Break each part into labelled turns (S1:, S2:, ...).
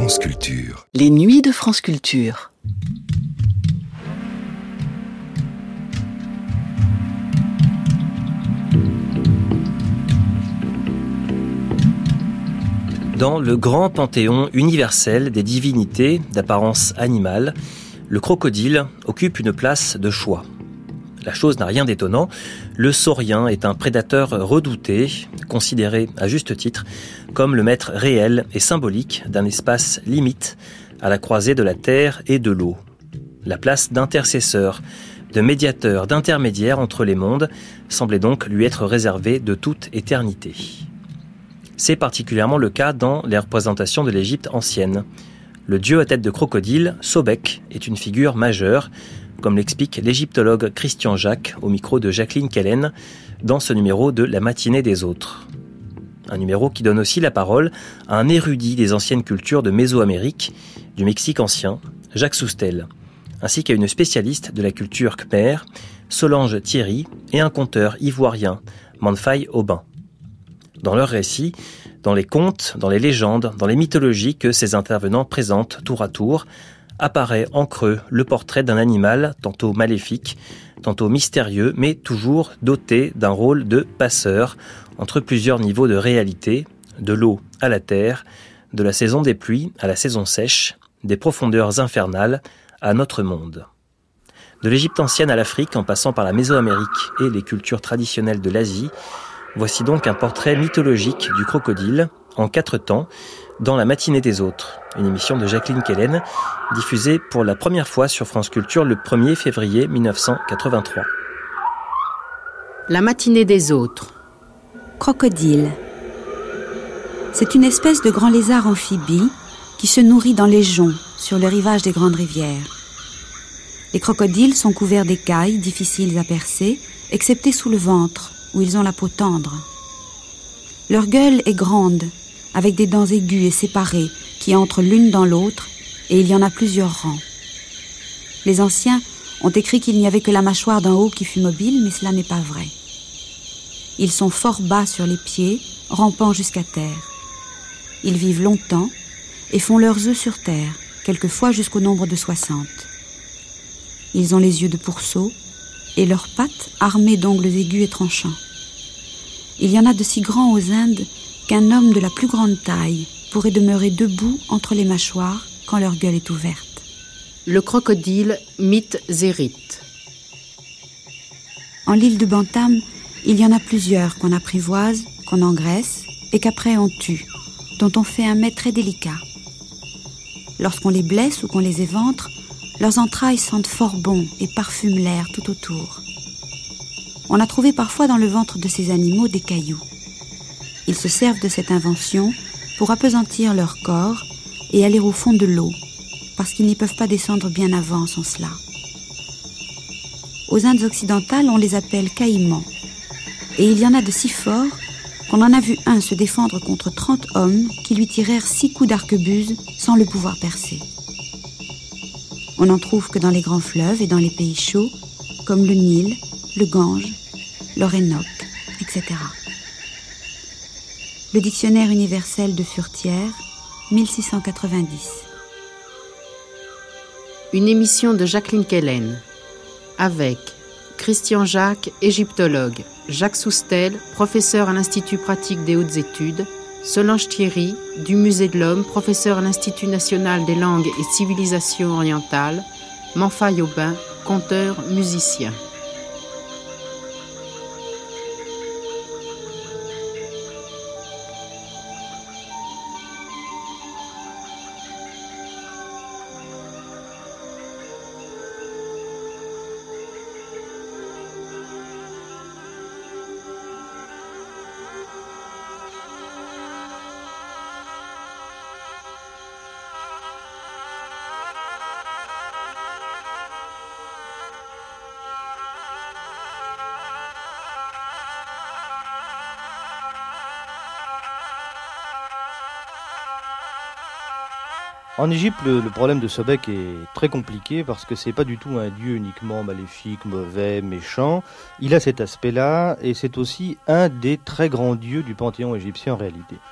S1: France Culture.
S2: Les nuits de France Culture.
S3: Dans le grand panthéon universel des divinités d'apparence animale, le crocodile occupe une place de choix. La chose n'a rien d'étonnant, le saurien est un prédateur redouté, considéré à juste titre comme le maître réel et symbolique d'un espace limite à la croisée de la terre et de l'eau. La place d'intercesseur, de médiateur, d'intermédiaire entre les mondes semblait donc lui être réservée de toute éternité. C'est particulièrement le cas dans les représentations de l'Égypte ancienne. Le dieu à tête de crocodile, Sobek, est une figure majeure, comme l'explique l'égyptologue Christian Jacques au micro de Jacqueline Kellen dans ce numéro de La matinée des autres. Un numéro qui donne aussi la parole à un érudit des anciennes cultures de Mésoamérique, du Mexique ancien, Jacques Soustelle, ainsi qu'à une spécialiste de la culture khmer, Solange Thierry, et un conteur ivoirien, Manfai Aubin. Dans leurs récits, dans les contes, dans les légendes, dans les mythologies que ces intervenants présentent tour à tour, apparaît en creux le portrait d'un animal tantôt maléfique, tantôt mystérieux, mais toujours doté d'un rôle de passeur entre plusieurs niveaux de réalité, de l'eau à la terre, de la saison des pluies à la saison sèche, des profondeurs infernales à notre monde. De l'Égypte ancienne à l'Afrique, en passant par la Mésoamérique et les cultures traditionnelles de l'Asie, voici donc un portrait mythologique du crocodile, en 4 temps, dans La matinée des autres, une émission de Jacqueline Kellen, diffusée pour la première fois sur France Culture le 1er février 1983.
S4: La matinée des autres.
S5: Crocodile. C'est une espèce de grand lézard amphibie qui se nourrit dans les joncs, sur le rivage des grandes rivières. Les crocodiles sont couverts d'écailles difficiles à percer, excepté sous le ventre, où ils ont la peau tendre. Leur gueule est grande, avec des dents aiguës et séparées qui entrent l'une dans l'autre, et il y en a plusieurs rangs. Les anciens ont écrit qu'il n'y avait que la mâchoire d'en haut qui fût mobile, mais cela n'est pas vrai. Ils sont fort bas sur les pieds, rampant jusqu'à terre. Ils vivent longtemps et font leurs œufs sur terre, quelquefois jusqu'au nombre de 60. Ils ont les yeux de pourceau et leurs pattes armées d'ongles aigus et tranchants. Il y en a de si grands aux Indes qu'un homme de la plus grande taille pourrait demeurer debout entre les mâchoires quand leur gueule est ouverte.
S4: Le crocodile, mythe zérite.
S5: En l'île de Bantam, il y en a plusieurs qu'on apprivoise, qu'on engraisse et qu'après on tue, dont on fait un mets très délicat. Lorsqu'on les blesse ou qu'on les éventre, leurs entrailles sentent fort bon et parfument l'air tout autour. On a trouvé parfois dans le ventre de ces animaux des cailloux. Ils se servent de cette invention pour appesantir leur corps et aller au fond de l'eau, parce qu'ils n'y peuvent pas descendre bien avant sans cela. Aux Indes occidentales, on les appelle caïmans. Et il y en a de si forts qu'on en a vu un se défendre contre 30 hommes qui lui tirèrent 6 coups d'arquebuse sans le pouvoir percer. On n'en trouve que dans les grands fleuves et dans les pays chauds, comme le Nil, le Gange, l'Orénoque, etc. Le dictionnaire universel de Furetière, 1690.
S4: Une émission de Jacqueline Kellen, avec Christian Jacques, égyptologue, Jacques Soustelle, professeur à l'Institut pratique des hautes études, Solange Thierry, du Musée de l'Homme, professeur à l'Institut national des langues et civilisations orientales, Manfai Aubin, conteur, musicien.
S6: En Égypte, le problème de Sobek est très compliqué parce que c'est pas du tout un dieu uniquement maléfique, mauvais, méchant. Il a cet aspect-là et c'est aussi un des très grands dieux du panthéon égyptien en réalité.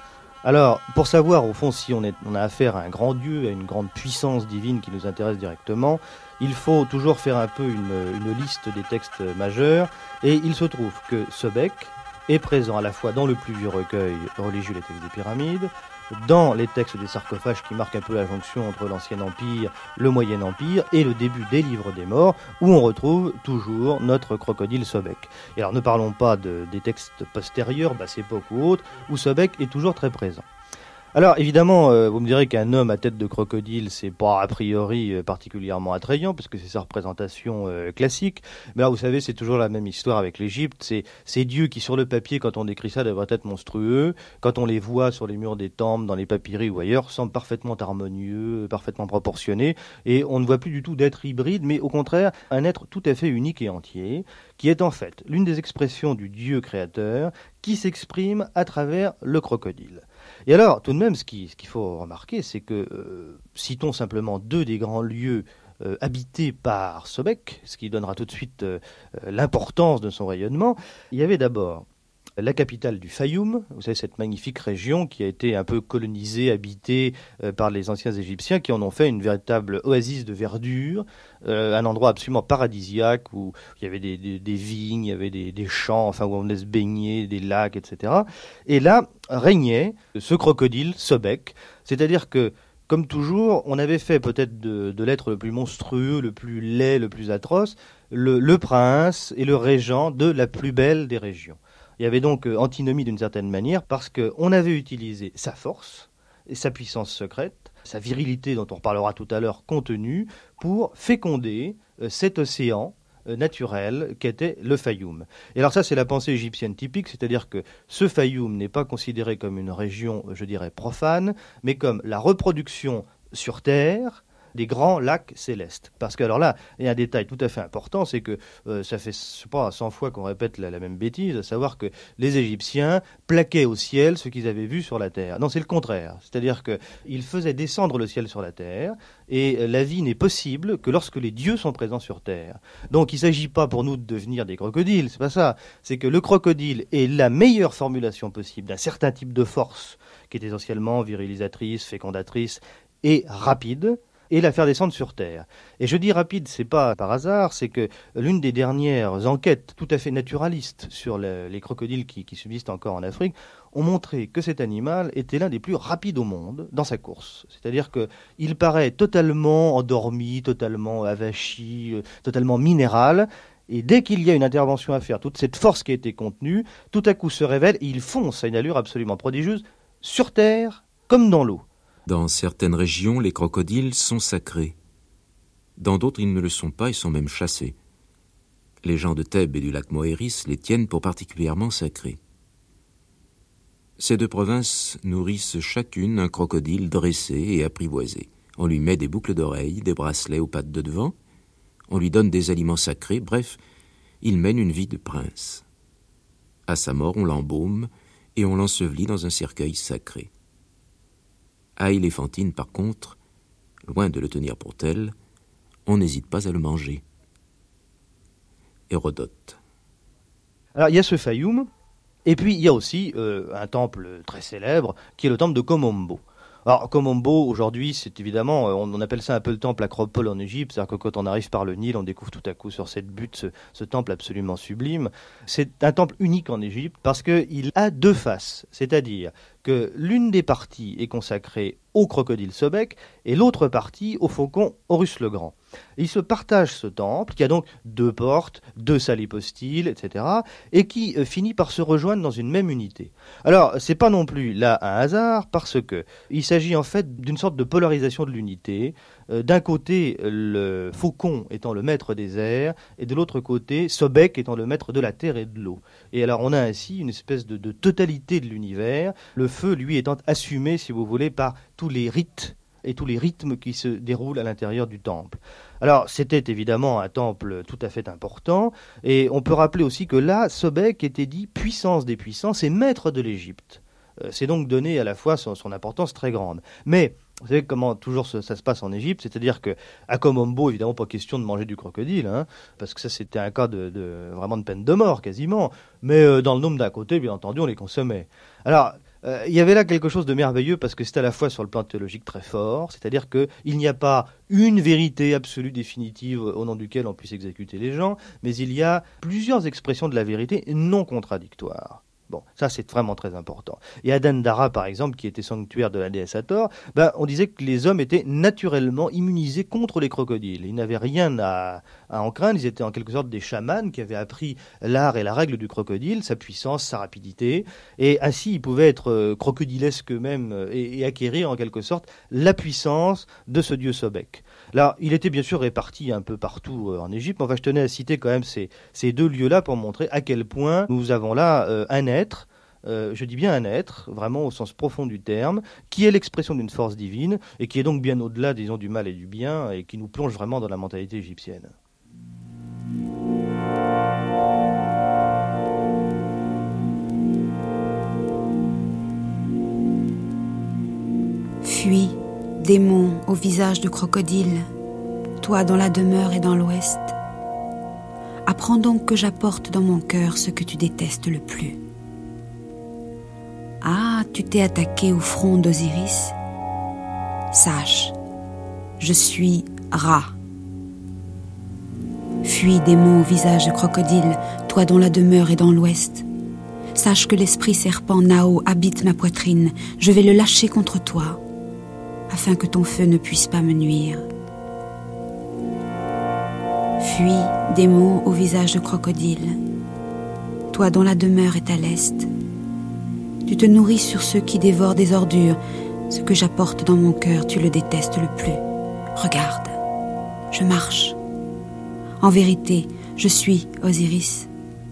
S6: Alors, pour savoir au fond si on a affaire à un grand dieu, à une grande puissance divine qui nous intéresse directement, il faut toujours faire un peu une liste des textes majeurs. Et il se trouve que Sobek est présent à la fois dans le plus vieux recueil religieux, les textes des pyramides, dans les textes des sarcophages qui marquent un peu la jonction entre l'Ancien Empire, le Moyen Empire et le début des livres des morts, où on retrouve toujours notre crocodile Sobek. Et alors ne parlons pas des textes postérieurs, basse époque ou autre, où Sobek est toujours très présent. Alors évidemment, vous me direz qu'un homme à tête de crocodile, c'est pas a priori particulièrement attrayant, parce que c'est sa représentation classique. Mais là, vous savez, c'est toujours la même histoire avec l'Égypte. C'est ces dieux qui, sur le papier, quand on décrit ça, devraient être monstrueux. Quand on les voit sur les murs des temples, dans les papyri ou ailleurs, semblent parfaitement harmonieux, parfaitement proportionnés. Et on ne voit plus du tout d'être hybride, mais au contraire, un être tout à fait unique et entier, qui est en fait l'une des expressions du Dieu créateur qui s'exprime à travers le crocodile. Et alors, tout de même, ce qu'il faut remarquer, c'est que, citons simplement deux des grands lieux habités par Sobek, ce qui donnera tout de suite l'importance de son rayonnement. Il y avait d'abord la capitale du Fayoum, vous savez, cette magnifique région qui a été un peu colonisée, habitée par les anciens Égyptiens, qui en ont fait une véritable oasis de verdure, un endroit absolument paradisiaque où il y avait des vignes, il y avait des champs, enfin où on venait se baigner, des lacs, etc. Et là régnait ce crocodile Sobek, c'est-à-dire que, comme toujours, on avait fait peut-être de l'être le plus monstrueux, le plus laid, le plus atroce, le prince et le régent de la plus belle des régions. Il y avait donc antinomie d'une certaine manière parce qu'on avait utilisé sa force et sa puissance secrète, sa virilité dont on reparlera tout à l'heure contenue, pour féconder cet océan naturel qu'était le Fayoum. Et alors ça, c'est la pensée égyptienne typique, c'est-à-dire que ce Fayoum n'est pas considéré comme une région, je dirais, profane, mais comme la reproduction sur Terre des grands lacs célestes. Parce que alors là, il y a un détail tout à fait important, c'est que ça fait, je sais pas, 100 fois qu'on répète la même bêtise, à savoir que les Égyptiens plaquaient au ciel ce qu'ils avaient vu sur la terre. Non, c'est le contraire. C'est-à-dire qu'ils faisaient descendre le ciel sur la terre, et la vie n'est possible que lorsque les dieux sont présents sur terre. Donc il ne s'agit pas pour nous de devenir des crocodiles, c'est pas ça. C'est que le crocodile est la meilleure formulation possible d'un certain type de force qui est essentiellement virilisatrice, fécondatrice et rapide, et la faire descendre sur Terre. Et je dis rapide, c'est pas par hasard, c'est que l'une des dernières enquêtes tout à fait naturalistes sur les crocodiles qui subsistent encore en Afrique ont montré que cet animal était l'un des plus rapides au monde dans sa course. C'est-à-dire qu'il paraît totalement endormi, totalement avachi, totalement minéral, et dès qu'il y a une intervention à faire, toute cette force qui a été contenue, tout à coup se révèle et il fonce à une allure absolument prodigieuse sur Terre comme dans l'eau.
S1: Dans certaines régions, les crocodiles sont sacrés. Dans d'autres, ils ne le sont pas et sont même chassés. Les gens de Thèbes et du lac Moéris les tiennent pour particulièrement sacrés. Ces deux provinces nourrissent chacune un crocodile dressé et apprivoisé. On lui met des boucles d'oreilles, des bracelets aux pattes de devant, on lui donne des aliments sacrés, bref, il mène une vie de prince. À sa mort, on l'embaume et on l'ensevelit dans un cercueil sacré. À Éléphantine, par contre, loin de le tenir pour tel, on n'hésite pas à le manger. Hérodote.
S6: Alors il y a ce Fayoum, et puis il y a aussi un temple très célèbre, qui est le temple de Komombo. Alors Komombo, aujourd'hui, c'est évidemment, on appelle ça un peu le temple Acropole en Égypte, c'est-à-dire que quand on arrive par le Nil, on découvre tout à coup sur cette butte ce temple absolument sublime. C'est un temple unique en Égypte parce qu'il a deux faces, c'est-à-dire que l'une des parties est consacrée au crocodile Sobek et l'autre partie au faucon Horus le Grand. Ils se partagent ce temple, qui a donc deux portes, deux salles hypostyles, etc., et qui finit par se rejoindre dans une même unité. Alors, c'est pas non plus là un hasard, parce que il s'agit en fait d'une sorte de polarisation de l'unité. D'un côté, le faucon étant le maître des airs, et de l'autre côté, Sobek étant le maître de la terre et de l'eau. Et alors, on a ainsi une espèce de totalité de l'univers, le feu, lui, étant assumé, si vous voulez, par tous les rites et tous les rythmes qui se déroulent à l'intérieur du temple. Alors, c'était évidemment un temple tout à fait important, et on peut rappeler aussi que là, Sobek était dit puissance des puissances et maître de l'Égypte. C'est donc donné à la fois son importance très grande. Mais, vous savez comment toujours ça se passe en Égypte, c'est-à-dire qu'à Komombo, évidemment, pas question de manger du crocodile, parce que ça, c'était un cas vraiment de peine de mort, quasiment. Mais dans le Nome d'à côté, bien entendu, on les consommait. Alors, Il y avait là quelque chose de merveilleux parce que c'est à la fois sur le plan théologique très fort, c'est-à-dire qu'il n'y a pas une vérité absolue définitive au nom duquel on puisse exécuter les gens, mais il y a plusieurs expressions de la vérité non contradictoires. Bon, ça c'est vraiment très important. Et à Dandara, par exemple, qui était sanctuaire de la déesse Hathor, on disait que les hommes étaient naturellement immunisés contre les crocodiles. Ils n'avaient rien à en craindre, ils étaient en quelque sorte des chamans qui avaient appris l'art et la règle du crocodile, sa puissance, sa rapidité, et ainsi ils pouvaient être crocodilesques eux-mêmes et acquérir en quelque sorte la puissance de ce dieu Sobek. Là, il était bien sûr réparti un peu partout en Égypte, mais enfin, je tenais à citer quand même ces deux lieux-là pour montrer à quel point nous avons là un être, je dis bien un être, vraiment au sens profond du terme, qui est l'expression d'une force divine et qui est donc bien au-delà, disons, du mal et du bien et qui nous plonge vraiment dans la mentalité égyptienne.
S5: Fuis, démon au visage de crocodile, toi dont la demeure est dans l'ouest. Apprends donc que j'apporte dans mon cœur ce que tu détestes le plus. Ah, tu t'es attaqué au front d'Osiris. Sache, je suis Ra. Fuis, démon au visage de crocodile, toi dont la demeure est dans l'ouest. Sache que l'esprit serpent Nao habite ma poitrine. Je vais le lâcher contre toi, afin que ton feu ne puisse pas me nuire. Fuis, démon au visage de crocodile, toi dont la demeure est à l'est. Tu te nourris sur ceux qui dévorent des ordures. Ce que j'apporte dans mon cœur, tu le détestes le plus. Regarde, je marche. En vérité, je suis Osiris.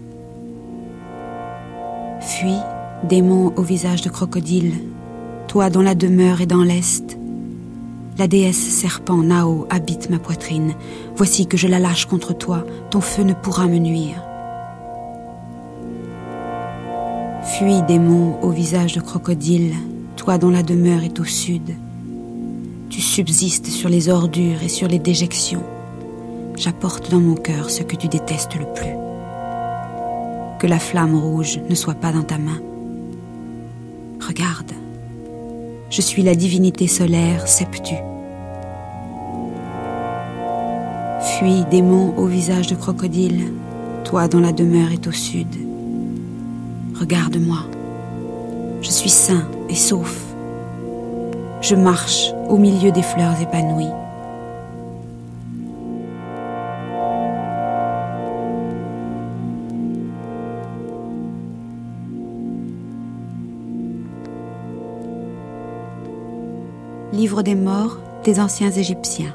S5: Fuis, démon au visage de crocodile, toi dont la demeure est dans l'est. La déesse serpent Nao habite ma poitrine. Voici que je la lâche contre toi, ton feu ne pourra me nuire. Fuis, démon au visage de crocodile, toi dont la demeure est au sud. Tu subsistes sur les ordures et sur les déjections. J'apporte dans mon cœur ce que tu détestes le plus. Que la flamme rouge ne soit pas dans ta main. Regarde, je suis la divinité solaire Septu. Fuis, démon au visage de crocodile, toi dont la demeure est au sud. Regarde-moi, je suis sain et sauf. Je marche au milieu des fleurs épanouies. Livre des morts des anciens Égyptiens.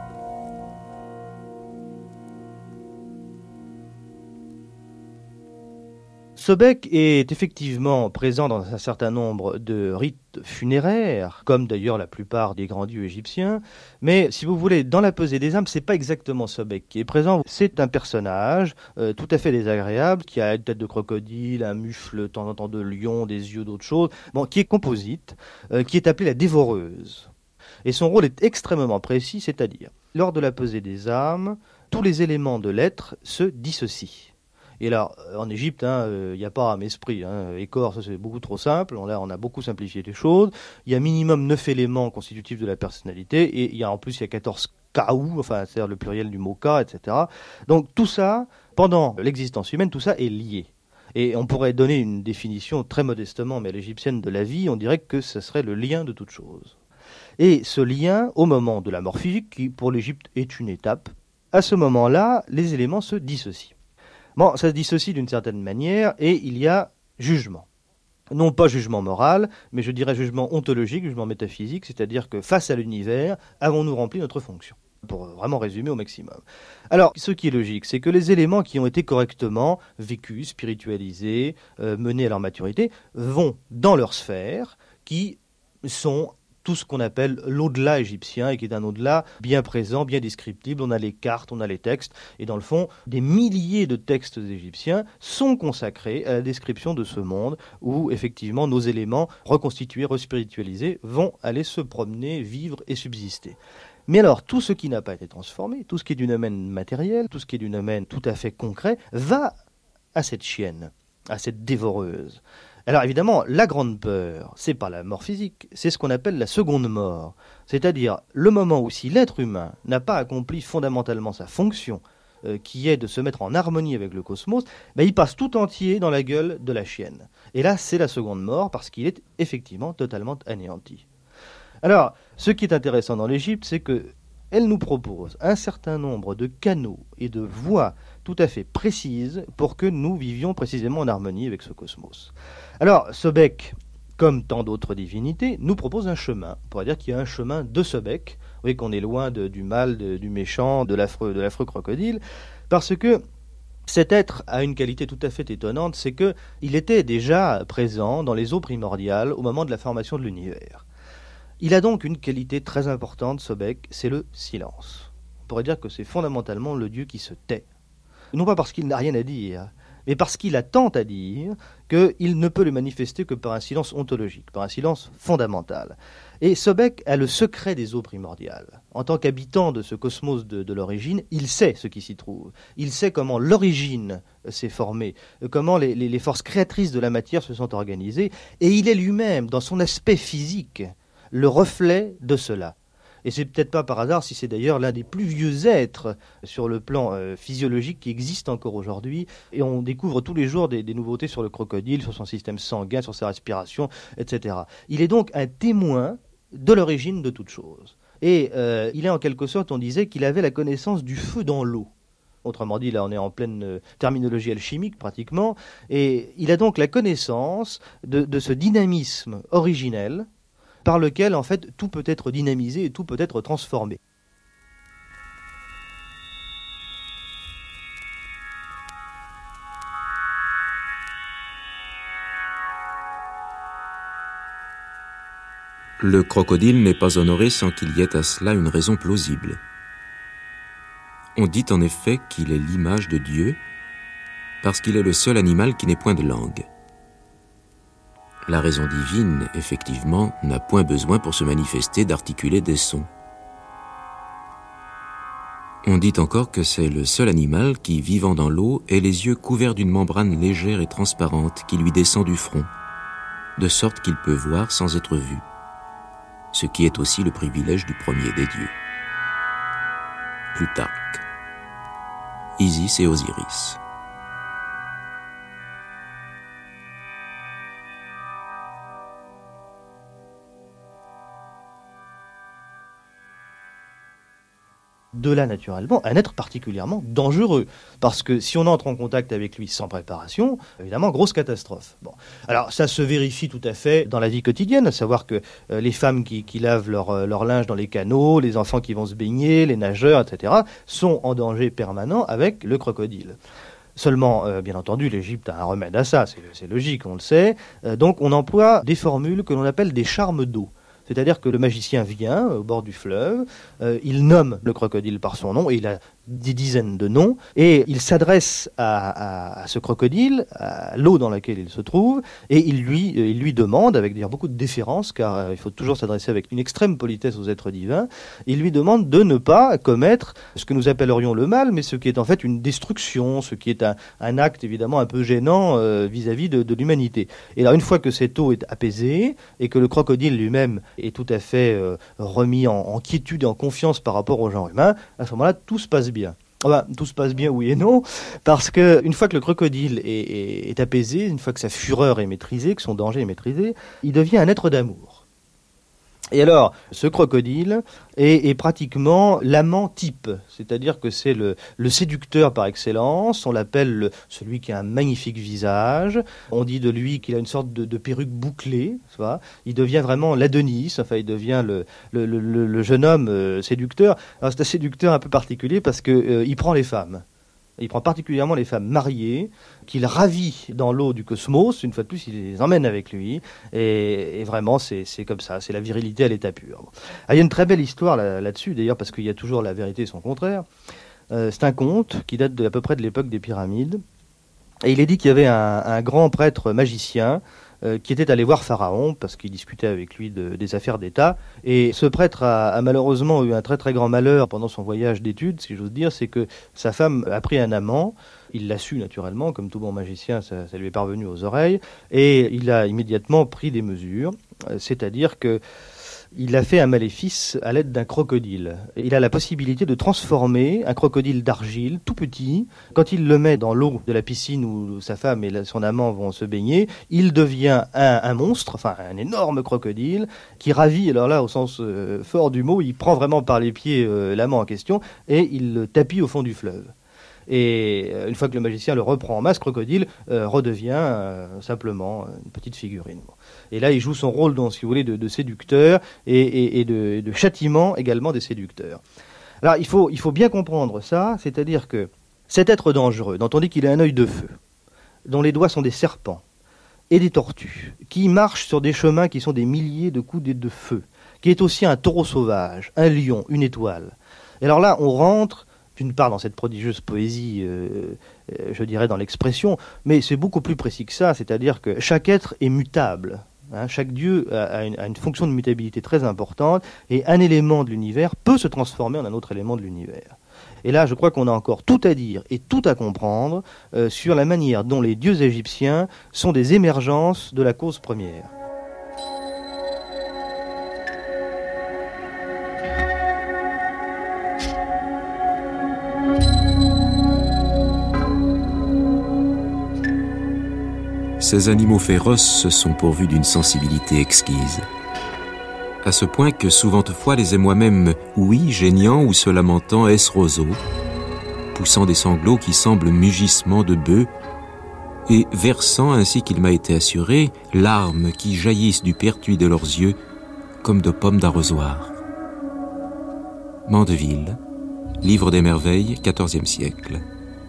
S6: Sobek est effectivement présent dans un certain nombre de rites funéraires, comme d'ailleurs la plupart des grands dieux égyptiens. Mais si vous voulez, dans la pesée des âmes, c'est pas exactement Sobek qui est présent. C'est un personnage tout à fait désagréable, qui a une tête de crocodile, un mufle de temps en temps de lion, des yeux d'autre chose, qui est composite, qui est appelée la dévoreuse. Et son rôle est extrêmement précis, c'est-à-dire, lors de la pesée des âmes, tous les éléments de l'être se dissocient. Et là, en Égypte, il n'y a pas âme esprit. Écorce, ça c'est beaucoup trop simple. Là, on a beaucoup simplifié les choses. Il y a minimum 9 éléments constitutifs de la personnalité. Et il y a 14 kaou, c'est-à-dire le pluriel du mot ka, etc. Donc tout ça, pendant l'existence humaine, tout ça est lié. Et on pourrait donner une définition très modestement, mais à l'égyptienne de la vie, on dirait que ce serait le lien de toute chose. Et ce lien, au moment de la mort physique, qui pour l'Égypte est une étape, à ce moment-là, les éléments se dissocient. Ça se dissocie d'une certaine manière et il y a jugement. Non pas jugement moral, mais je dirais jugement ontologique, jugement métaphysique, c'est-à-dire que face à l'univers, avons-nous rempli notre fonction ? Pour vraiment résumer au maximum. Alors, ce qui est logique, c'est que les éléments qui ont été correctement vécus, spiritualisés, menés à leur maturité, vont dans leur sphère, qui sont tout ce qu'on appelle l'au-delà égyptien, et qui est un au-delà bien présent, bien descriptible. On a les cartes, on a les textes, et dans le fond, des milliers de textes égyptiens sont consacrés à la description de ce monde, où effectivement nos éléments reconstitués, respiritualisés, vont aller se promener, vivre et subsister. Mais alors, tout ce qui n'a pas été transformé, tout ce qui est du domaine matériel, tout ce qui est du domaine tout à fait concret, va à cette chienne, à cette dévoreuse. Alors évidemment, la grande peur, c'est pas la mort physique, c'est ce qu'on appelle la seconde mort. C'est-à-dire le moment où si l'être humain n'a pas accompli fondamentalement sa fonction, qui est de se mettre en harmonie avec le cosmos, il passe tout entier dans la gueule de la chienne. Et là, c'est la seconde mort parce qu'il est effectivement totalement anéanti. Alors, ce qui est intéressant dans l'Égypte, c'est qu'elle nous propose un certain nombre de canaux et de voies tout à fait précises pour que nous vivions précisément en harmonie avec ce cosmos. Alors, Sobek, comme tant d'autres divinités, nous propose un chemin. On pourrait dire qu'il y a un chemin de Sobek. Vous voyez qu'on est loin du mal, du méchant, de l'affreux crocodile, parce que cet être a une qualité tout à fait étonnante, c'est qu'il était déjà présent dans les eaux primordiales au moment de la formation de l'univers. Il a donc une qualité très importante, Sobek, c'est le silence. On pourrait dire que c'est fondamentalement le dieu qui se tait. Non pas parce qu'il n'a rien à dire, mais parce qu'il a tant à dire qu'il ne peut le manifester que par un silence ontologique, par un silence fondamental. Et Sobek a le secret des eaux primordiales. En tant qu'habitant de ce cosmos de l'origine, il sait ce qui s'y trouve. Il sait comment l'origine s'est formée, comment les forces créatrices de la matière se sont organisées, et il est lui-même, dans son aspect physique, le reflet de cela. Et c'est peut-être pas par hasard si c'est d'ailleurs l'un des plus vieux êtres sur le plan physiologique qui existe encore aujourd'hui. Et on découvre tous les jours des nouveautés sur le crocodile, sur son système sanguin, sur sa respiration, etc. Il est donc un témoin de l'origine de toute chose. Et il est en quelque sorte, on disait qu'il avait la connaissance du feu dans l'eau. Autrement dit, là on est en pleine terminologie alchimique pratiquement. Et il a donc la connaissance de ce dynamisme originel par lequel, en fait, tout peut être dynamisé et tout peut être transformé.
S1: Le crocodile n'est pas honoré sans qu'il y ait à cela une raison plausible. On dit en effet qu'il est l'image de Dieu parce qu'il est le seul animal qui n'ait point de langue. La raison divine, effectivement, n'a point besoin pour se manifester d'articuler des sons. On dit encore que c'est le seul animal qui, vivant dans l'eau, ait les yeux couverts d'une membrane légère et transparente qui lui descend du front, de sorte qu'il peut voir sans être vu, ce qui est aussi le privilège du premier des dieux. Plutarque. Isis et Osiris.
S6: De là, naturellement, un être particulièrement dangereux. Parce que si on entre en contact avec lui sans préparation, évidemment, grosse catastrophe. Bon. Alors, ça se vérifie tout à fait dans la vie quotidienne, à savoir que les femmes qui lavent leur linge dans les canaux, les enfants qui vont se baigner, les nageurs, etc., sont en danger permanent avec le crocodile. Seulement, bien entendu, l'Égypte a un remède à ça, c'est logique, on le sait. Donc, on emploie des formules que l'on appelle des charmes d'eau. C'est-à-dire que le magicien vient au bord du fleuve, il nomme le crocodile par son nom, et il a des dizaines de noms, et il s'adresse à ce crocodile, à l'eau dans laquelle il se trouve, et il lui demande, avec d'ailleurs beaucoup de déférence, car il faut toujours s'adresser avec une extrême politesse aux êtres divins, il lui demande de ne pas commettre ce que nous appellerions le mal, mais ce qui est en fait une destruction, ce qui est un acte évidemment un peu gênant vis-à-vis de l'humanité. Et alors une fois que cette eau est apaisée, et que le crocodile lui-même est tout à fait remis en quiétude et en confiance par rapport au genre humain, à ce moment-là, tout se passe bien. Tout se passe bien, oui et non, parce que une fois que le crocodile est apaisé, une fois que sa fureur est maîtrisée, que son danger est maîtrisé, il devient un être d'amour. Et alors, ce crocodile est pratiquement l'amant type, c'est-à-dire que c'est le séducteur par excellence, on l'appelle celui qui a un magnifique visage, on dit de lui qu'il a une sorte de perruque bouclée, tu vois. Il devient vraiment l'Adonis, enfin il devient le jeune homme séducteur. Alors c'est un séducteur un peu particulier parce que il prend les femmes. Il prend particulièrement les femmes mariées, qu'il ravit dans l'eau du cosmos. Une fois de plus, il les emmène avec lui. Et vraiment, c'est comme ça. C'est la virilité à l'état pur. Alors, il y a une très belle histoire là-dessus, d'ailleurs, parce qu'il y a toujours la vérité et son contraire. C'est un conte qui date à peu près de l'époque des pyramides. Et il est dit qu'il y avait un grand prêtre magicien qui était allé voir Pharaon parce qu'il discutait avec lui des affaires d'État. Et ce prêtre a malheureusement eu un très très grand malheur pendant son voyage d'études, si j'ose dire, c'est que sa femme a pris un amant. Il l'a su naturellement, comme tout bon magicien, ça lui est parvenu aux oreilles, et il a immédiatement pris des mesures, c'est-à-dire que il a fait un maléfice à l'aide d'un crocodile. Il a la possibilité de transformer un crocodile d'argile, tout petit. Quand il le met dans l'eau de la piscine où sa femme et son amant vont se baigner, il devient un monstre, enfin un énorme crocodile, qui ravit, alors là au sens fort du mot, il prend vraiment par les pieds l'amant en question et il le tapit au fond du fleuve. Et une fois que le magicien le reprend en main, ce crocodile redevient simplement une petite figurine. Et là, il joue son rôle, si vous voulez, de séducteur et de châtiment également des séducteurs. Alors, il faut bien comprendre ça, c'est-à-dire que cet être dangereux, dont on dit qu'il a un œil de feu, dont les doigts sont des serpents et des tortues, qui marche sur des chemins qui sont des milliers de coups de feu, qui est aussi un taureau sauvage, un lion, une étoile. Et alors là, on rentre d'une part dans cette prodigieuse poésie, je dirais dans l'expression, mais c'est beaucoup plus précis que ça, c'est-à-dire que chaque être est mutable. Chaque dieu a une fonction de mutabilité très importante, et un élément de l'univers peut se transformer en un autre élément de l'univers. Et là, je crois qu'on a encore tout à dire et tout à comprendre sur la manière dont les dieux égyptiens sont des émergences de la cause première.
S1: Ces animaux féroces sont pourvus d'une sensibilité exquise. À ce point que souvent fois les ai moi-même, oui, geignant ou se lamentant, est-ce roseau, poussant des sanglots qui semblent mugissements de bœufs, et versant, ainsi qu'il m'a été assuré, larmes qui jaillissent du pertuis de leurs yeux, comme de pommes d'arrosoir. Mandeville, Livre des merveilles, XIVe siècle.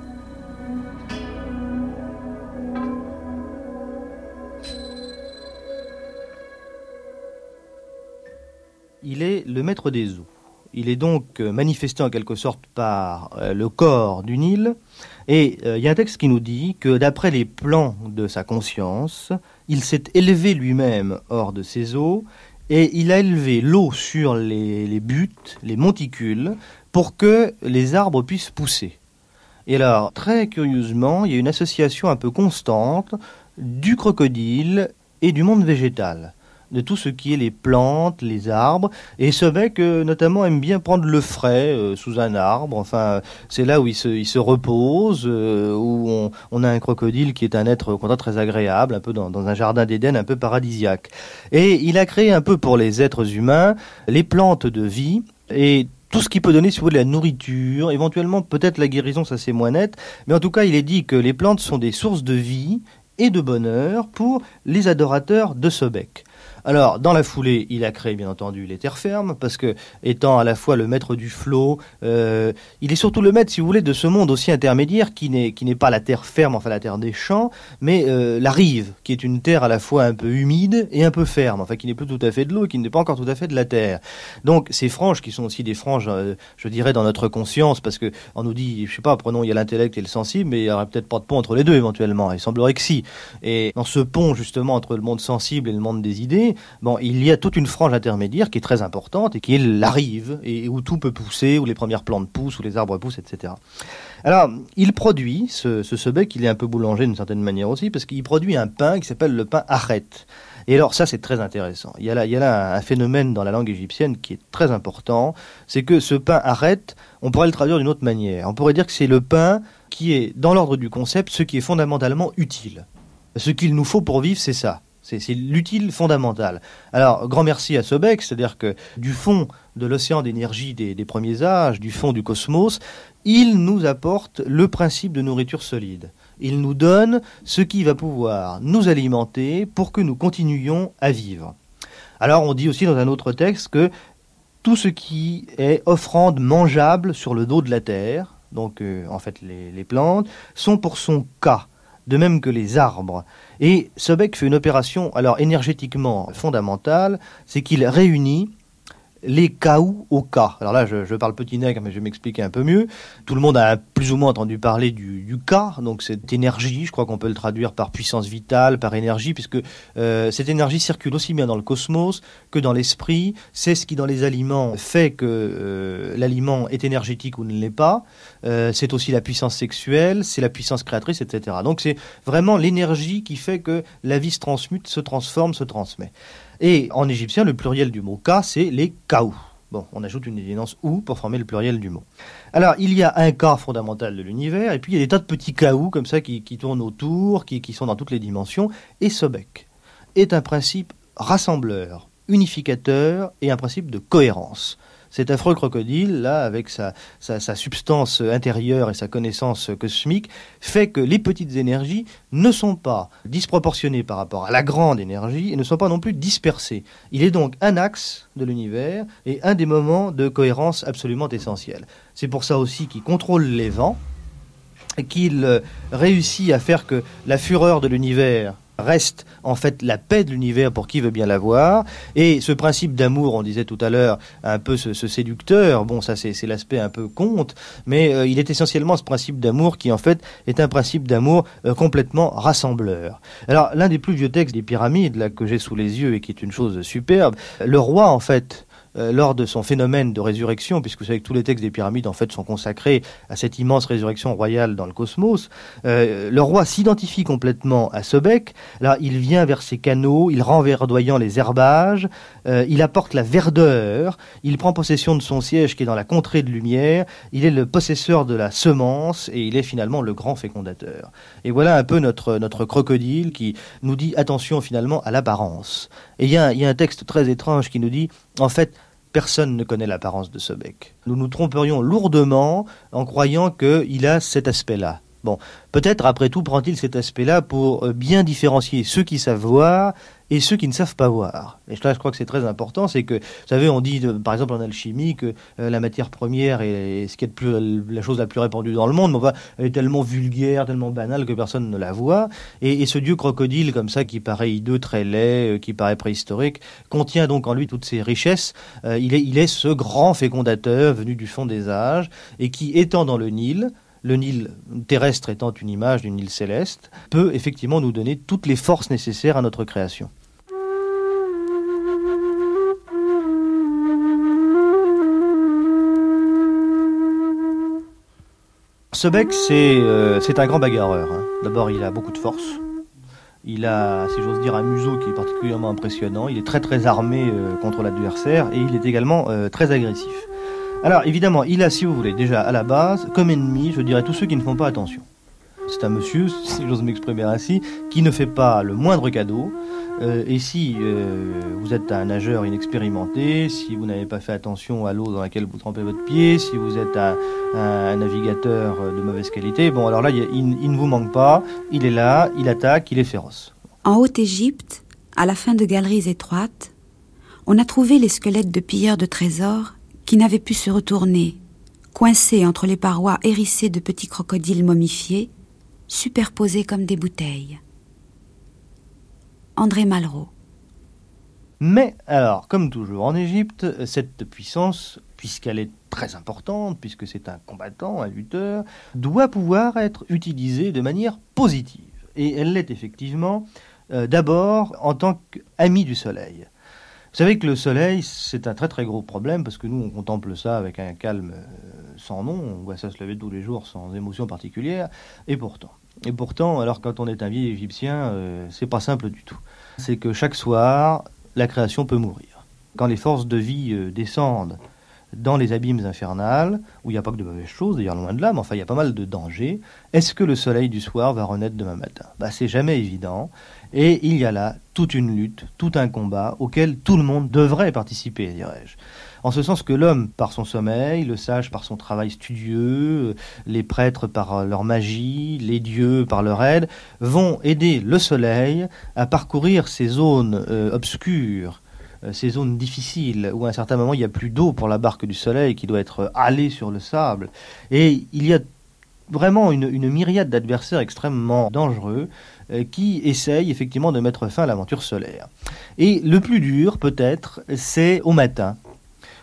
S6: Il est le maître des eaux. Il est donc manifesté en quelque sorte par le corps du Nil. Et il y a un texte qui nous dit que d'après les plans de sa conscience, il s'est élevé lui-même hors de ses eaux et il a élevé l'eau sur les buttes, les monticules, pour que les arbres puissent pousser. Et alors, très curieusement, il y a une association un peu constante du crocodile et du monde végétal, de tout ce qui est les plantes, les arbres, et Sobek notamment aime bien prendre le frais sous un arbre. Enfin, c'est là où il se repose, où on a un crocodile qui est un être au contraire très agréable, un peu dans un jardin d'Éden, un peu paradisiaque. Et il a créé un peu pour les êtres humains les plantes de vie et tout ce qui peut donner, si vous voulez, la nourriture, éventuellement peut-être la guérison, ça c'est moins net, mais en tout cas il est dit que les plantes sont des sources de vie et de bonheur pour les adorateurs de Sobek. Alors, dans la foulée, il a créé, bien entendu, les terres fermes, parce que, étant à la fois le maître du flot, il est surtout le maître, si vous voulez, de ce monde aussi intermédiaire, qui n'est pas la terre ferme, enfin la terre des champs, mais la rive, qui est une terre à la fois un peu humide et un peu ferme, enfin qui n'est plus tout à fait de l'eau et qui n'est pas encore tout à fait de la terre. Donc, ces franges, qui sont aussi des franges, je dirais, dans notre conscience, parce que on nous dit, je sais pas, prenons, il y a l'intellect et le sensible, mais il n'y aurait peut-être pas de pont entre les deux, éventuellement. Il semblerait que si. Et dans ce pont, justement, entre le monde sensible et le monde des idées, bon, il y a toute une frange intermédiaire qui est très importante et qui est la rive, et où tout peut pousser, où les premières plantes poussent, où les arbres poussent, etc. Alors, il produit, ce Sobek, il est un peu boulanger d'une certaine manière aussi, parce qu'il produit un pain qui s'appelle le pain Aret. Et alors ça, c'est très intéressant. Il y a là un phénomène dans la langue égyptienne qui est très important, c'est que ce pain Aret, on pourrait le traduire d'une autre manière. On pourrait dire que c'est le pain qui est, dans l'ordre du concept, ce qui est fondamentalement utile. Ce qu'il nous faut pour vivre, c'est ça. C'est l'utile fondamental. Alors, grand merci à Sobek, c'est-à-dire que du fond de l'océan d'énergie des premiers âges, du fond du cosmos, il nous apporte le principe de nourriture solide. Il nous donne ce qui va pouvoir nous alimenter pour que nous continuions à vivre. Alors, on dit aussi dans un autre texte que tout ce qui est offrande mangeable sur le dos de la terre, donc en fait les plantes, sont pour son cas, de même que les arbres. Et Sobek fait une opération alors énergétiquement fondamentale, c'est qu'il réunit les Kaou au Ka. Alors là, je parle petit nègre, mais je vais m'expliquer un peu mieux. Tout le monde a plus ou moins entendu parler du Ka, donc cette énergie, je crois qu'on peut le traduire par puissance vitale, par énergie, puisque cette énergie circule aussi bien dans le cosmos que dans l'esprit. C'est ce qui, dans les aliments, fait que l'aliment est énergétique ou ne l'est pas. C'est aussi la puissance sexuelle, c'est la puissance créatrice, etc. Donc c'est vraiment l'énergie qui fait que la vie se transmute, se transforme, se transmet. Et en égyptien, le pluriel du mot ka, c'est les kaou. Bon, on ajoute une désinence ou pour former le pluriel du mot. Alors, il y a un ka fondamental de l'univers, et puis il y a des tas de petits kaou comme ça qui tournent autour, qui sont dans toutes les dimensions. Et Sobek est un principe rassembleur, unificateur et un principe de cohérence. Cet affreux crocodile, là, avec sa substance intérieure et sa connaissance cosmique, fait que les petites énergies ne sont pas disproportionnées par rapport à la grande énergie et ne sont pas non plus dispersées. Il est donc un axe de l'univers et un des moments de cohérence absolument essentiels. C'est pour ça aussi qu'il contrôle les vents et qu'il réussit à faire que la fureur de l'univers reste en fait la paix de l'univers pour qui veut bien l'avoir. Et ce principe d'amour, on disait tout à l'heure, un peu ce séducteur, bon ça c'est l'aspect un peu conte, mais il est essentiellement ce principe d'amour qui en fait est un principe d'amour complètement rassembleur. Alors l'un des plus vieux textes des pyramides là que j'ai sous les yeux et qui est une chose superbe, le roi en fait lors de son phénomène de résurrection, puisque vous savez que tous les textes des pyramides en fait sont consacrés à cette immense résurrection royale dans le cosmos, le roi s'identifie complètement à Sobek. Là, il vient vers ses canaux, il rend verdoyant les herbages, il apporte la verdeur, il prend possession de son siège qui est dans la contrée de lumière, il est le possesseur de la semence et il est finalement le grand fécondateur. Et voilà un peu notre crocodile qui nous dit attention finalement à l'apparence. Et il y a un texte très étrange qui nous dit en fait, personne ne connaît l'apparence de Sobek. Nous nous tromperions lourdement en croyant qu'il a cet aspect-là. Bon, peut-être après tout prend-il cet aspect-là pour bien différencier ceux qui savent voir et ceux qui ne savent pas voir. Et là, je crois que c'est très important, c'est que, vous savez, on dit, par exemple en alchimie, que la matière première est ce qui est la chose la plus répandue dans le monde, mais enfin, elle est tellement vulgaire, tellement banale que personne ne la voit. Et ce dieu crocodile, comme ça, qui paraît hideux, très laid, qui paraît préhistorique, contient donc en lui toutes ses richesses. Il est ce grand fécondateur venu du fond des âges, et qui, étant dans le Nil terrestre étant une image du Nil céleste, peut effectivement nous donner toutes les forces nécessaires à notre création. Sobek, c'est un grand bagarreur. Hein. D'abord, il a beaucoup de force. Il a, si j'ose dire, un museau qui est particulièrement impressionnant. Il est très très armé contre l'adversaire et il est également très agressif. Alors, évidemment, il a, si vous voulez, déjà à la base, comme ennemi, je dirais, tous ceux qui ne font pas attention. C'est un monsieur, si j'ose m'exprimer ainsi, qui ne fait pas le moindre cadeau. Et si vous êtes un nageur inexpérimenté, si vous n'avez pas fait attention à l'eau dans laquelle vous trempez votre pied, si vous êtes un navigateur de mauvaise qualité, bon, alors là, il ne vous manque pas. Il est là, il attaque, il est féroce.
S5: En Haute-Égypte, à la fin de galeries étroites, on a trouvé les squelettes de pilleurs de trésors qui n'avaient pu se retourner, coincés entre les parois hérissées de petits crocodiles momifiés, superposés comme des bouteilles. André Malraux.
S6: Mais, alors, comme toujours en Égypte, cette puissance, puisqu'elle est très importante, puisque c'est un combattant, un lutteur, doit pouvoir être utilisée de manière positive. Et elle l'est effectivement, d'abord en tant qu'ami du soleil. Vous savez que le soleil, c'est un très très gros problème, parce que nous, on contemple ça avec un calme sans nom, on voit ça se lever tous les jours sans émotion particulière, et pourtant, alors quand on est un vieil Égyptien, c'est pas simple du tout. C'est que chaque soir, la création peut mourir. Quand les forces de vie descendent dans les abîmes infernales, où il n'y a pas que de mauvaises choses, d'ailleurs loin de là, mais enfin il y a pas mal de dangers, est-ce que le soleil du soir va renaître demain matin ? C'est jamais évident, et il y a là toute une lutte, tout un combat auquel tout le monde devrait participer, dirais-je. En ce sens que l'homme par son sommeil, le sage par son travail studieux, les prêtres par leur magie, les dieux par leur aide, vont aider le soleil à parcourir ces zones obscures, ces zones difficiles, où à un certain moment il n'y a plus d'eau pour la barque du soleil qui doit être halée sur le sable. Et il y a vraiment une myriade d'adversaires extrêmement dangereux qui essayent effectivement de mettre fin à l'aventure solaire. Et le plus dur, peut-être, c'est au matin.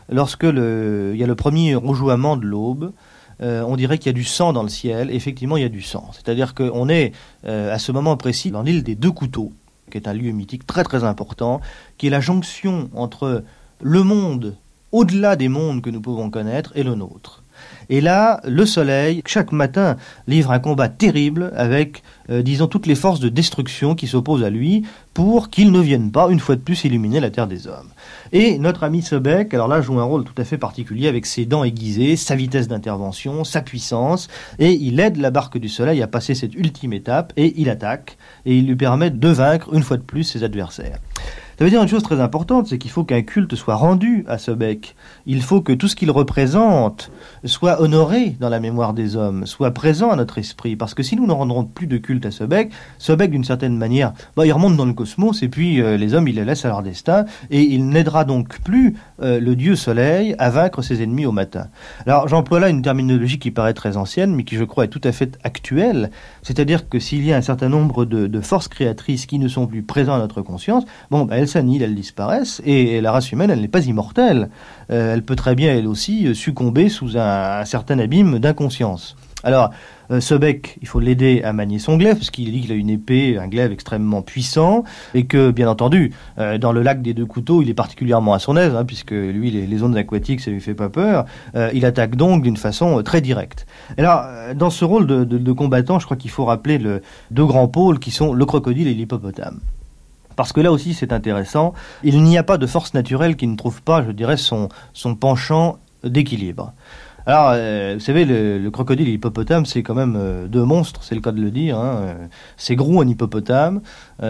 S6: lorsque il y a le premier rougeoiement de l'aube, on dirait qu'il y a du sang dans le ciel. Effectivement, il y a du sang. C'est-à-dire qu'on est à ce moment précis dans l'île des Deux Couteaux, qui est un lieu mythique très très important, qui est la jonction entre le monde, au-delà des mondes que nous pouvons connaître, et le nôtre. Et là, le soleil, chaque matin, livre un combat terrible avec, disons, toutes les forces de destruction qui s'opposent à lui pour qu'il ne vienne pas, une fois de plus, illuminer la terre des hommes. Et notre ami Sobek, alors là, joue un rôle tout à fait particulier avec ses dents aiguisées, sa vitesse d'intervention, sa puissance, et il aide la barque du soleil à passer cette ultime étape, et il attaque, et il lui permet de vaincre, une fois de plus, ses adversaires. Ça veut dire une chose très importante, c'est qu'il faut qu'un culte soit rendu à Sobek. Il faut que tout ce qu'il représente soit honoré dans la mémoire des hommes, soit présent à notre esprit. Parce que si nous ne rendrons plus de culte à Sobek, d'une certaine manière, il remonte dans le cosmos et puis les hommes, il les laisse à leur destin et il n'aidera donc plus le dieu soleil à vaincre ses ennemis au matin. Alors j'emploie là une terminologie qui paraît très ancienne, mais qui je crois est tout à fait actuelle. C'est-à-dire que s'il y a un certain nombre de forces créatrices qui ne sont plus présentes à notre conscience, elles s'annihilent, elles disparaissent, et la race humaine, elle n'est pas immortelle. Elle peut très bien, elle aussi, succomber sous un certain abîme d'inconscience. Alors, Sobek, il faut l'aider à manier son glaive, parce qu'il dit qu'il a une épée, un glaive extrêmement puissant, et que, bien entendu, dans le lac des Deux Couteaux, il est particulièrement à son aise, puisque lui, les zones aquatiques, ça lui fait pas peur. Il attaque donc d'une façon très directe. Alors, dans ce rôle de combattant, je crois qu'il faut rappeler deux grands pôles qui sont le crocodile et l'hippopotame. Parce que là aussi, c'est intéressant. Il n'y a pas de force naturelle qui ne trouve pas, je dirais, son penchant d'équilibre. Alors, vous savez, le crocodile et l'hippopotame, c'est quand même deux monstres, c'est le cas de le dire. C'est gros un hippopotame,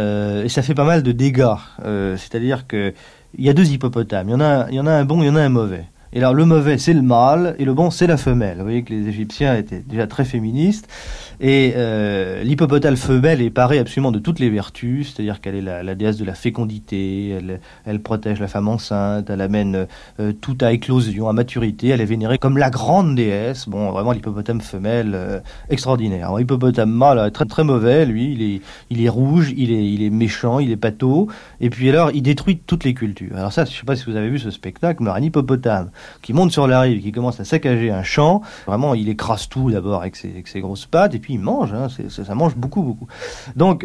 S6: et ça fait pas mal de dégâts. C'est-à-dire qu'il y a deux hippopotames. Il y en a un bon, il y en a un mauvais. Et alors, le mauvais, c'est le mâle, et le bon, c'est la femelle. Vous voyez que les Égyptiens étaient déjà très féministes. Et l'hippopotame femelle est parée absolument de toutes les vertus, c'est-à-dire qu'elle est la déesse de la fécondité, elle protège la femme enceinte, elle amène tout à éclosion, à maturité, elle est vénérée comme la grande déesse. Vraiment l'hippopotame femelle, extraordinaire. Alors, l'hippopotame mâle, très très mauvais, lui, il est rouge, il est méchant, il est pâteau, et puis alors il détruit toutes les cultures. Alors ça, je ne sais pas si vous avez vu ce spectacle, mais un hippopotame qui monte sur la rive, qui commence à saccager un champ, vraiment il écrase tout d'abord avec ses grosses pattes, et puis il mange, ça mange beaucoup. Donc,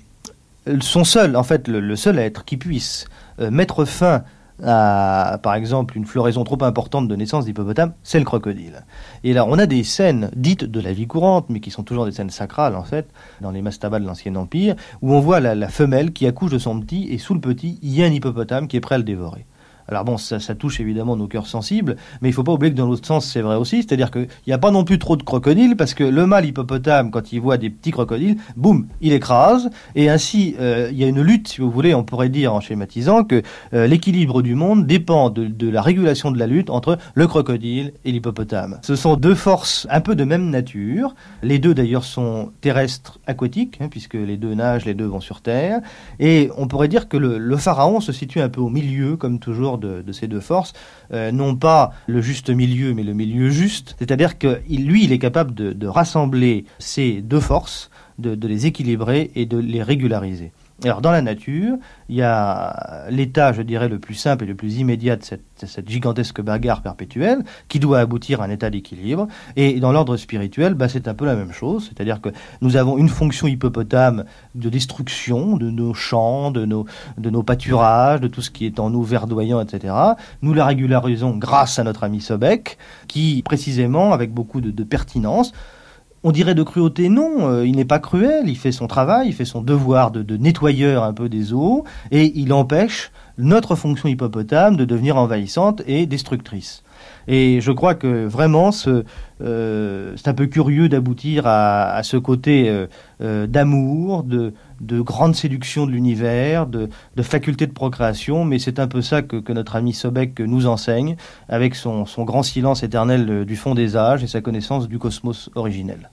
S6: son seul, en fait, le seul être qui puisse mettre fin à, par exemple, une floraison trop importante de naissance d'hippopotame, c'est le crocodile. Et là, on a des scènes dites de la vie courante, mais qui sont toujours des scènes sacrales, en fait, dans les mastabas de l'Ancien Empire, où on voit la femelle qui accouche de son petit, et sous le petit, il y a un hippopotame qui est prêt à le dévorer. Alors ça touche évidemment nos cœurs sensibles, mais il ne faut pas oublier que dans l'autre sens, c'est vrai aussi. C'est-à-dire qu'il n'y a pas non plus trop de crocodiles, parce que le mâle hippopotame, quand il voit des petits crocodiles, boum, il écrase. Et ainsi, il y a une lutte, si vous voulez, on pourrait dire en schématisant, que l'équilibre du monde dépend de la régulation de la lutte entre le crocodile et l'hippopotame. Ce sont deux forces un peu de même nature. Les deux, d'ailleurs, sont terrestres aquatiques, puisque les deux nagent, les deux vont sur terre. Et on pourrait dire que le pharaon se situe un peu au milieu, comme toujours, de ces deux forces, non pas le juste milieu, mais le milieu juste. C'est-à-dire que lui, il est capable de rassembler ces deux forces, de les équilibrer et de les régulariser. Alors, dans la nature, il y a l'état, je dirais, le plus simple et le plus immédiat de cette gigantesque bagarre perpétuelle qui doit aboutir à un état d'équilibre. Et dans l'ordre spirituel, c'est un peu la même chose. C'est-à-dire que nous avons une fonction hippopotame de destruction de nos champs, de nos pâturages, de tout ce qui est en nous verdoyant, etc. Nous la régularisons grâce à notre ami Sobek, qui, précisément, avec beaucoup de pertinence, on dirait de cruauté, non, il n'est pas cruel, il fait son travail, il fait son devoir de nettoyeur un peu des eaux, et il empêche notre fonction hippopotame de devenir envahissante et destructrice. Et je crois que vraiment, c'est un peu curieux d'aboutir à ce côté d'amour, de grande séduction de l'univers, de faculté de procréation, mais c'est un peu ça que notre ami Sobek nous enseigne, avec son grand silence éternel du fond des âges et sa connaissance du cosmos originel.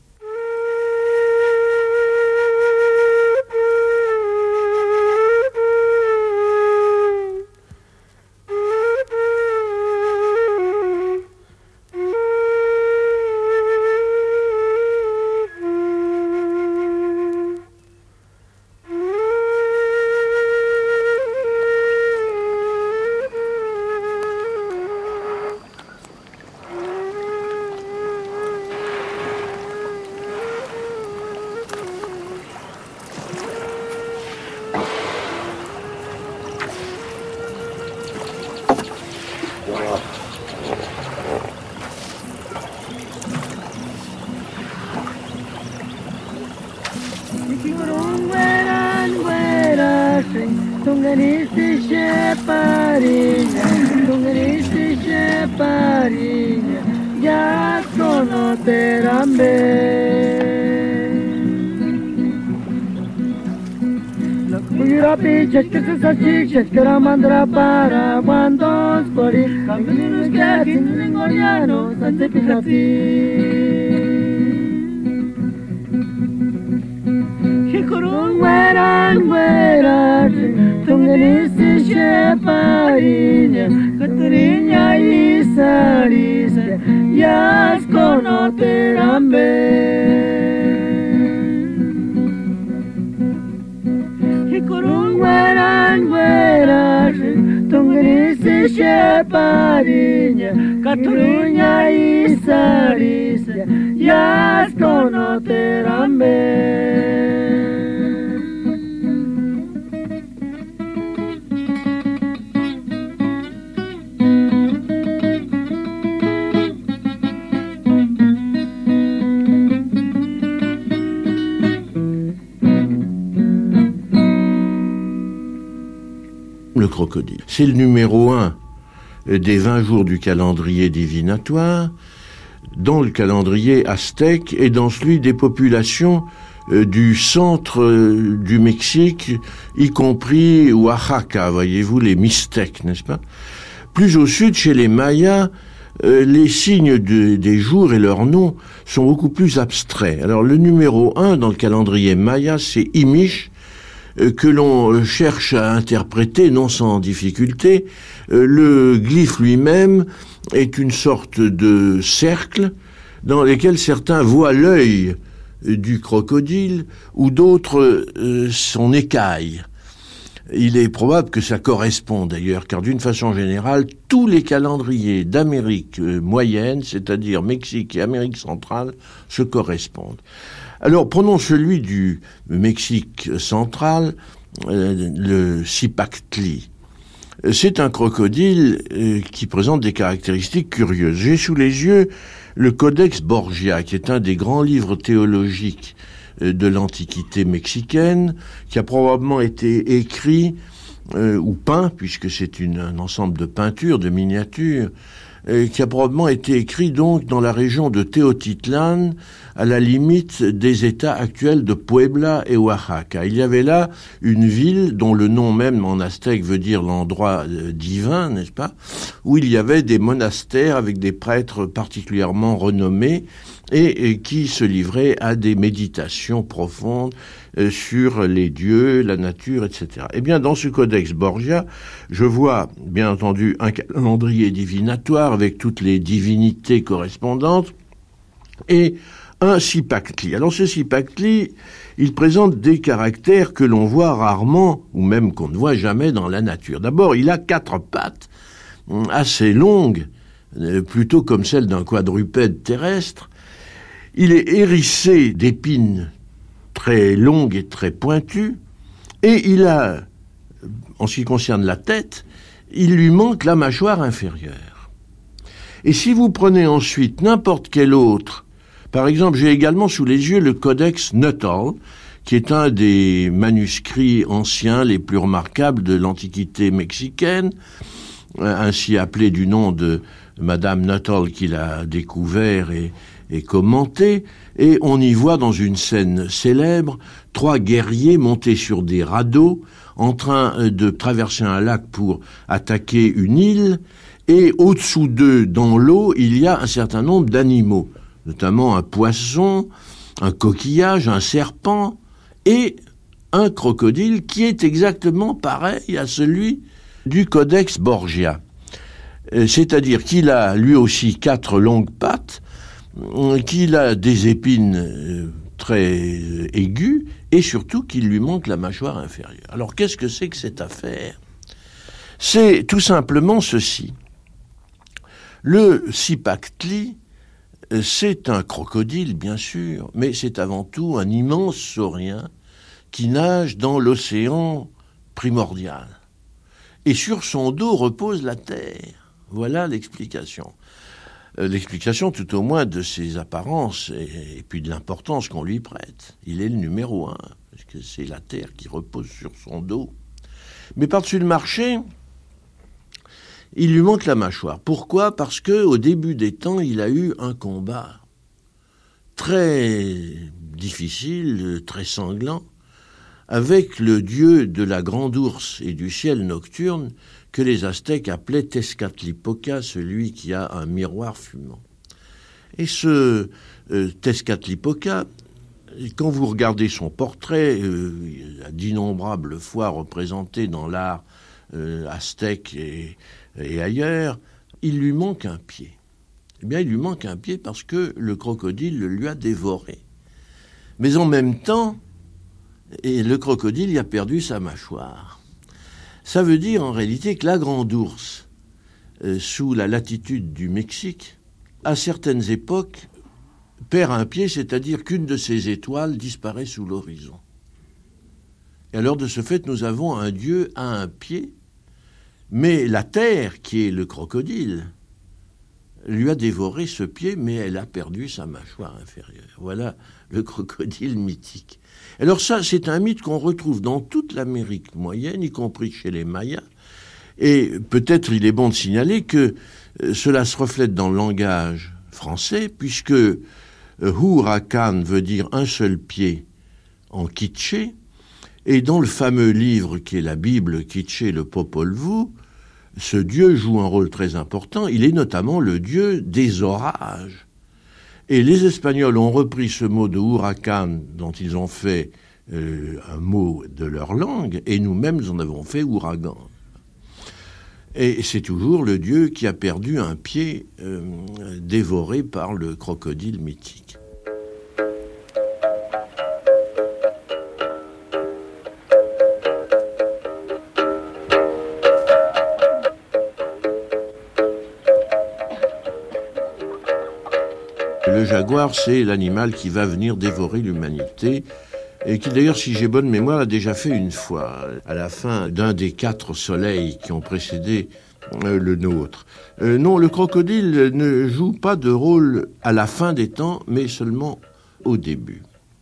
S7: Le crocodile. C'est le numéro 1 des 20 jours du calendrier divinatoire, dans le calendrier aztèque et dans celui des populations du centre du Mexique, y compris Oaxaca, voyez-vous, les Mixtèques, n'est-ce pas? Plus au sud, chez les Mayas, les signes des jours et leurs noms sont beaucoup plus abstraits. Alors le numéro 1 dans le calendrier Maya, c'est Imish, que l'on cherche à interpréter, non sans difficulté. Le glyphe lui-même est une sorte de cercle dans lequel certains voient l'œil du crocodile ou d'autres son écaille. Il est probable que ça correspond d'ailleurs, car d'une façon générale, tous les calendriers d'Amérique moyenne, c'est-à-dire Mexique et Amérique centrale, se correspondent. Alors, prenons celui du Mexique central, le Cipactli. C'est un crocodile qui présente des caractéristiques curieuses. J'ai sous les yeux le Codex Borgia, qui est un des grands livres théologiques de l'Antiquité mexicaine, qui a probablement été écrit ou peint, puisque c'est un ensemble de peintures, de miniatures, qui a probablement été écrit donc dans la région de Teotitlán, à la limite des États actuels de Puebla et Oaxaca. Il y avait là une ville dont le nom même en aztèque veut dire l'endroit divin, n'est-ce pas, où il y avait des monastères avec des prêtres particulièrement renommés et qui se livraient à des méditations profondes sur les dieux, la nature, etc. Eh bien, dans ce Codex Borgia, je vois, bien entendu, un calendrier divinatoire avec toutes les divinités correspondantes et un Cipactli. Alors, ce Cipactli, il présente des caractères que l'on voit rarement, ou même qu'on ne voit jamais dans la nature. D'abord, il a 4 pattes assez longues, plutôt comme celles d'un quadrupède terrestre. Il est hérissé d'épines très longues et très pointues, et il a, en ce qui concerne la tête, il lui manque la mâchoire inférieure. Et si vous prenez ensuite n'importe quel autre, par exemple, j'ai également sous les yeux le Codex Nuttall, qui est un des manuscrits anciens les plus remarquables de l'Antiquité mexicaine, ainsi appelé du nom de Madame Nuttall qui l'a découvert et commenté, et on y voit dans une scène célèbre 3 guerriers montés sur des radeaux en train de traverser un lac pour attaquer une île, et au-dessous d'eux, dans l'eau, il y a un certain nombre d'animaux, notamment un poisson, un coquillage, un serpent et un crocodile qui est exactement pareil à celui du Codex Borgia. C'est-à-dire qu'il a lui aussi 4 longues pattes, qu'il a des épines très aiguës et surtout qu'il lui manque la mâchoire inférieure. Alors qu'est-ce que c'est que cette affaire? C'est tout simplement ceci. Le Cipactli, c'est un crocodile, bien sûr, mais c'est avant tout un immense saurien qui nage dans l'océan primordial. Et sur son dos repose la terre. Voilà l'explication. L'explication tout au moins de ses apparences et puis de l'importance qu'on lui prête. Il est le numéro 1, parce que c'est la terre qui repose sur son dos. Mais par-dessus le marché, il lui manque la mâchoire. Pourquoi ? Parce qu'au début des temps, il a eu un combat très difficile, très sanglant, avec le dieu de la grande ours et du ciel nocturne que les Aztèques appelaient Tezcatlipoca, celui qui a un miroir fumant. Et ce Tezcatlipoca, quand vous regardez son portrait, d'innombrables fois représenté dans l'art aztèque et ailleurs, il lui manque un pied. Eh bien, il lui manque un pied parce que le crocodile le lui a dévoré. Mais en même temps, le crocodile y a perdu sa mâchoire. Ça veut dire en réalité que la grande ours, sous la latitude du Mexique, à certaines époques, perd un pied, c'est-à-dire qu'une de ses étoiles disparaît sous l'horizon. Et alors, de ce fait, nous avons un dieu à un pied, mais la terre, qui est le crocodile, lui a dévoré ce pied, mais elle a perdu sa mâchoire inférieure. Voilà le crocodile mythique. Alors ça, c'est un mythe qu'on retrouve dans toute l'Amérique moyenne, y compris chez les Mayas. Et peut-être il est bon de signaler que cela se reflète dans le langage français, puisque Huracan veut dire un seul pied en quiché, et dans le fameux livre qui est la Bible quiché, le Popol Vuh, ce dieu joue un rôle très important. Il est notamment le dieu des orages. Et les Espagnols ont repris ce mot de huracan, dont ils ont fait un mot de leur langue, et nous-mêmes en avons fait ouragan. Et c'est toujours le dieu qui a perdu un pied dévoré par le crocodile mythique. Le jaguar, c'est l'animal qui va venir dévorer l'humanité et qui d'ailleurs, si j'ai bonne mémoire, a déjà fait une fois, à la fin d'un des 4 soleils qui ont précédé le nôtre. Non, le crocodile ne joue pas de rôle à la fin des temps, mais seulement au début.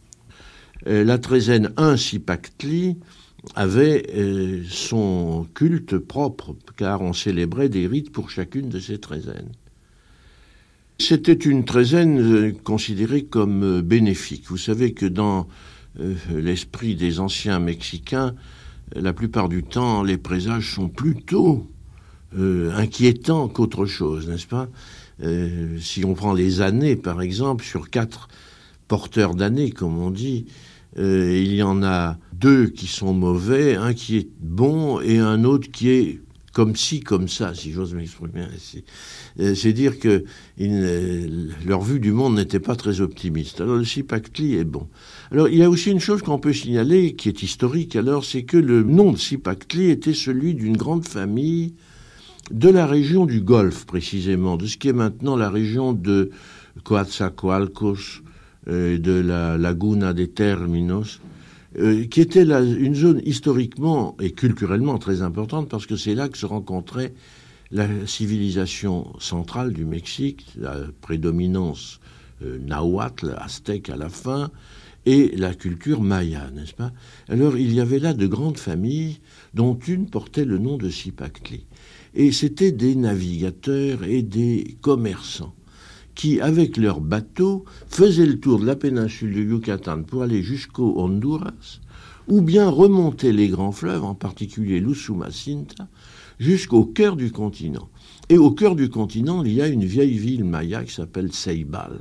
S7: La trésaine 1 Cipactli avait son culte propre, car on célébrait des rites pour chacune de ces trésaines. C'était une trésaine considérée comme bénéfique. Vous savez que dans l'esprit des anciens Mexicains, la plupart du temps, les présages sont plutôt inquiétants qu'autre chose, n'est-ce pas ? Si on prend les années, par exemple, sur 4 porteurs d'années, comme on dit, il y en a 2 qui sont mauvais, un qui est bon et un autre qui est comme ci, comme ça, si j'ose m'exprimer ainsi. C'est dire que leur vue du monde n'était pas très optimiste. Alors le Cipactli est bon. Alors il y a aussi une chose qu'on peut signaler, qui est historique alors, c'est que le nom de Cipactli était celui d'une grande famille de la région du Golfe, précisément, de ce qui est maintenant la région de Coatzacoalcos, de la Laguna de Terminos, qui était une zone historiquement et culturellement très importante, parce que c'est là que se rencontrait la civilisation centrale du Mexique, la prédominance nahuatl, aztèque à la fin, et la culture maya, n'est-ce pas ? Alors il y avait là de grandes familles, dont une portait le nom de Cipactli. Et c'était des navigateurs et des commerçants qui, avec leurs bateaux, faisaient le tour de la péninsule du Yucatan pour aller jusqu'au Honduras, ou bien remontaient les grands fleuves, en particulier l'Usumacinta, jusqu'au cœur du continent. Et au cœur du continent, il y a une vieille ville maya qui s'appelle Ceibal,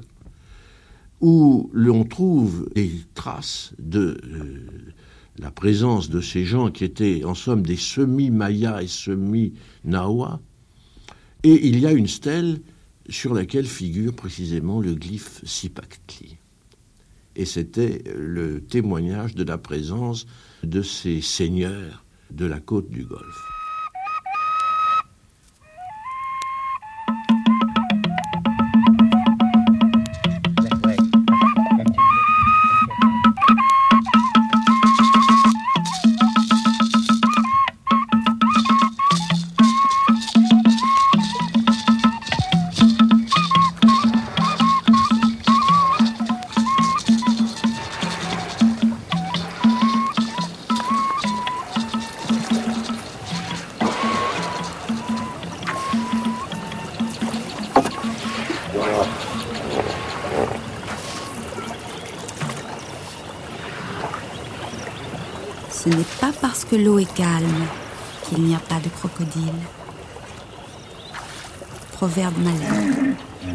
S7: où l'on trouve des traces de la présence de ces gens qui étaient en somme des semi-mayas et semi-nahuas. Et il y a une stèle sur laquelle figure précisément le glyphe Cipactli. Et c'était le témoignage de la présence de ces seigneurs de la côte du Golfe.
S5: Ce n'est pas parce que l'eau est calme qu'il n'y a pas de crocodile. Proverbe malais.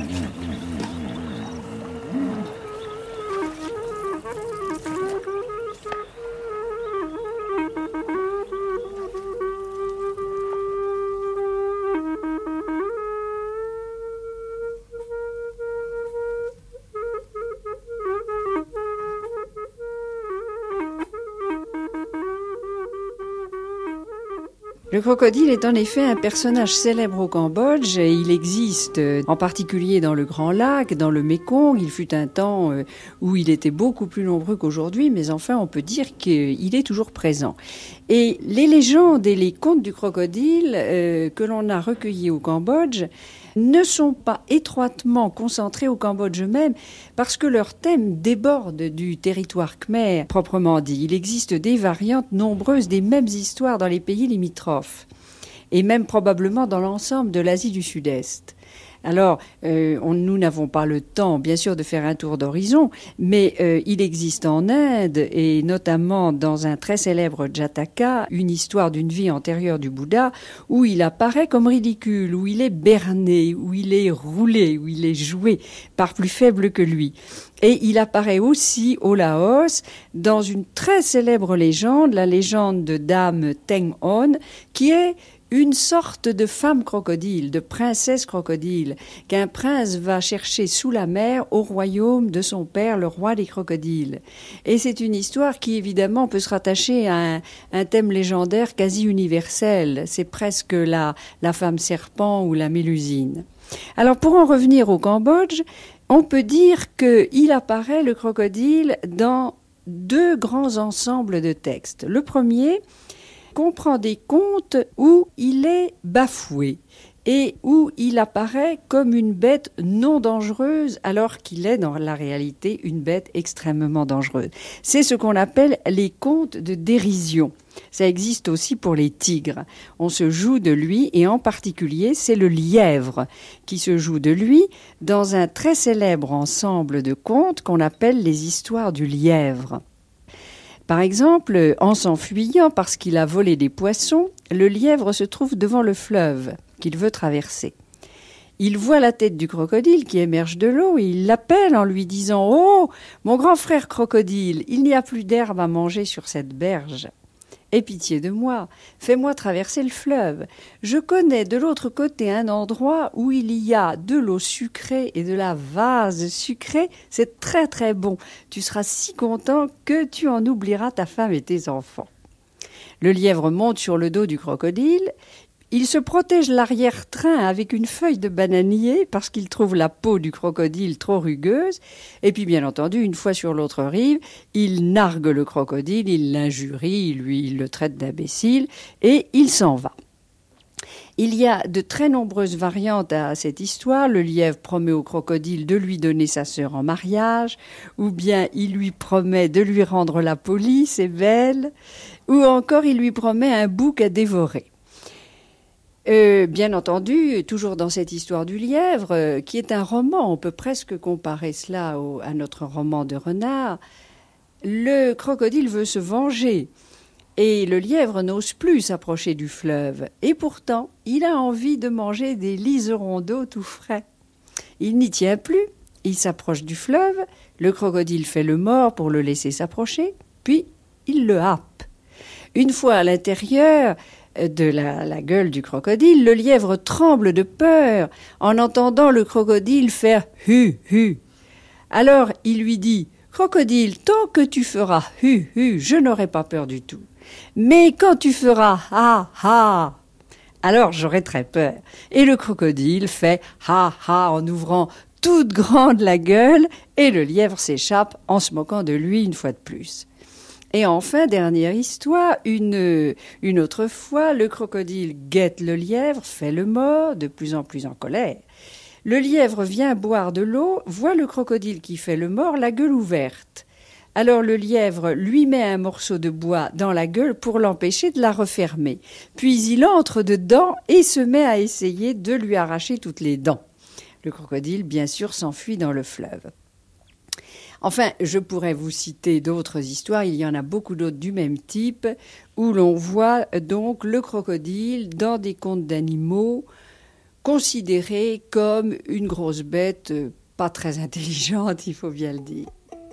S8: Le crocodile est en effet un personnage célèbre au Cambodge et il existe en particulier dans le Grand Lac, dans le Mékong. Il fut un temps où il était beaucoup plus nombreux qu'aujourd'hui, mais enfin on peut dire qu'il est toujours présent. Et les légendes et les contes du crocodile que l'on a recueillis au Cambodge ne sont pas étroitement concentrés au Cambodge même parce que leur thème déborde du territoire khmer proprement dit. Il existe des variantes nombreuses des mêmes histoires dans les pays limitrophes et même probablement dans l'ensemble de l'Asie du Sud-Est. Alors, nous n'avons pas le temps, bien sûr, de faire un tour d'horizon, mais il existe en Inde, et notamment dans un très célèbre Jataka, une histoire d'une vie antérieure du Bouddha, où il apparaît comme ridicule, où il est berné, où il est roulé, où il est joué par plus faible que lui. Et il apparaît aussi au Laos dans une très célèbre légende, la légende de Dame Teng On, qui est une sorte de femme crocodile, de princesse crocodile, qu'un prince va chercher sous la mer au royaume de son père, le roi des crocodiles. Et c'est une histoire qui, évidemment, peut se rattacher à un thème légendaire quasi universel. C'est presque la femme serpent ou la mélusine. Alors, pour en revenir au Cambodge, on peut dire qu'il apparaît, le crocodile, dans deux grands ensembles de textes. Le premier comprend des contes où il est bafoué et où il apparaît comme une bête non dangereuse alors qu'il est dans la réalité une bête extrêmement dangereuse. C'est ce qu'on appelle les contes de dérision. Ça existe aussi pour les tigres. On se joue de lui et en particulier c'est le lièvre qui se joue de lui dans un très célèbre ensemble de contes qu'on appelle les histoires du lièvre. Par exemple, en s'enfuyant parce qu'il a volé des poissons, le lièvre se trouve devant le fleuve qu'il veut traverser. Il voit la tête du crocodile qui émerge de l'eau et il l'appelle en lui disant « Oh, mon grand frère crocodile, il n'y a plus d'herbe à manger sur cette berge. Aie pitié de moi, fais-moi traverser le fleuve. Je connais de l'autre côté un endroit où il y a de l'eau sucrée et de la vase sucrée. C'est très très bon. Tu seras si content que tu en oublieras ta femme et tes enfants. » Le lièvre monte sur le dos du crocodile. Il se protège l'arrière-train avec une feuille de bananier parce qu'il trouve la peau du crocodile trop rugueuse. Et puis, bien entendu, une fois sur l'autre rive, il nargue le crocodile, il l'injurie, il le traite d'imbécile et il s'en va. Il y a de très nombreuses variantes à cette histoire. Le lièvre promet au crocodile de lui donner sa sœur en mariage, ou bien il lui promet de lui rendre la police, c'est belle, ou encore il lui promet un bouc à dévorer. Bien entendu, toujours dans cette histoire du lièvre, qui est un roman, on peut presque comparer cela à notre roman de renard, le crocodile veut se venger et le lièvre n'ose plus s'approcher du fleuve. Et pourtant, il a envie de manger des liserons d'eau tout frais. Il n'y tient plus, il s'approche du fleuve, le crocodile fait le mort pour le laisser s'approcher, puis il le happe. Une fois à l'intérieur de la gueule du crocodile, le lièvre tremble de peur en entendant le crocodile faire « hu, hu ». Alors il lui dit « Crocodile, tant que tu feras « hu, hu », je n'aurai pas peur du tout. Mais quand tu feras « ha, ha », alors j'aurai très peur. » Et le crocodile fait « ha, ha » en ouvrant toute grande la gueule et le lièvre s'échappe en se moquant de lui une fois de plus. Et enfin, dernière histoire, une autre fois, le crocodile guette le lièvre, fait le mort, de plus en colère. Le lièvre vient boire de l'eau, voit le crocodile qui fait le mort, la gueule ouverte. Alors le lièvre lui met un morceau de bois dans la gueule pour l'empêcher de la refermer. Puis il entre dedans et se met à essayer de lui arracher toutes les dents. Le crocodile, bien sûr, s'enfuit dans le fleuve. Enfin, je pourrais vous citer d'autres histoires, il y en a beaucoup d'autres du même type, où l'on voit donc le crocodile dans des contes d'animaux considéré comme une grosse bête pas très intelligente, il faut bien le dire.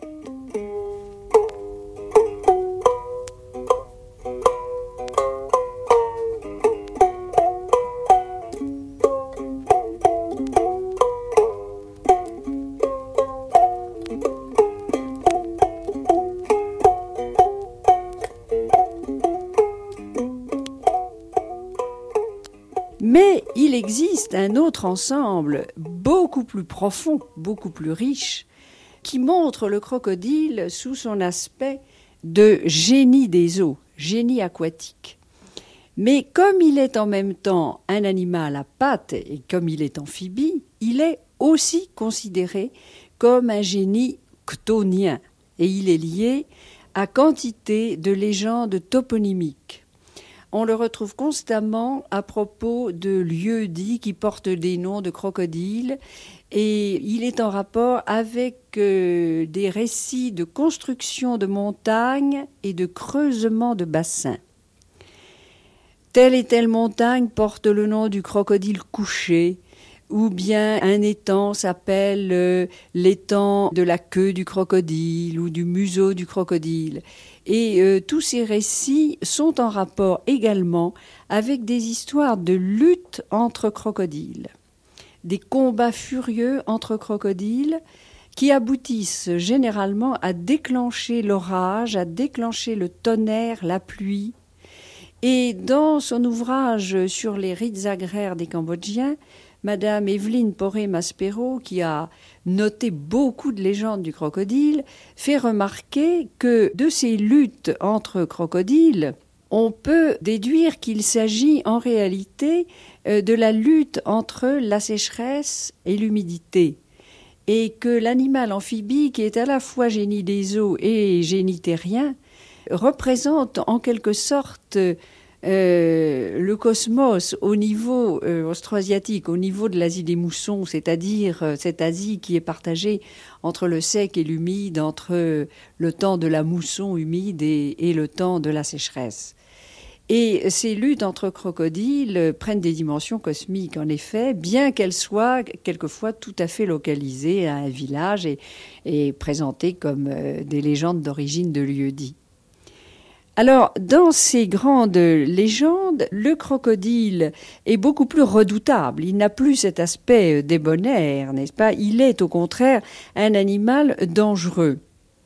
S8: Mais il existe un autre ensemble beaucoup plus profond, beaucoup plus riche, qui montre le crocodile sous son aspect de génie des eaux, génie aquatique. Mais comme il est en même temps un animal à pattes et comme il est amphibie, il est aussi considéré comme un génie chthonien et il est lié à quantité de légendes toponymiques. On le retrouve constamment à propos de lieux dits qui portent des noms de crocodiles et il est en rapport avec des récits de construction de montagnes et de creusement de bassins. Telle et telle montagne porte le nom du crocodile couché, ou bien un étang s'appelle l'étang de la queue du crocodile ou du museau du crocodile. Et tous ces récits sont en rapport également avec des histoires de lutte entre crocodiles, des combats furieux entre crocodiles qui aboutissent généralement à déclencher l'orage, à déclencher le tonnerre, la pluie. Et dans son ouvrage sur les rites agraires des Cambodgiens, Madame Evelyne Poré-Maspero, qui a noté beaucoup de légendes du crocodile, fait remarquer que de ces luttes entre crocodiles, on peut déduire qu'il s'agit en réalité de la lutte entre la sécheresse et l'humidité, et que l'animal amphibie, qui est à la fois génie des eaux et génie terrien, représente en quelque sorte le cosmos au niveau austroasiatique, au niveau de l'Asie des moussons, c'est-à-dire cette Asie qui est partagée entre le sec et l'humide, entre le temps de la mousson humide et le temps de la sécheresse. Et ces luttes entre crocodiles prennent des dimensions cosmiques, en effet, bien qu'elles soient quelquefois tout à fait localisées à un village et présentées comme des légendes d'origine de lieux dits. Alors, dans ces grandes légendes, le crocodile est beaucoup plus redoutable. Il n'a plus cet aspect débonnaire, n'est-ce pas ? Il est au contraire un animal dangereux.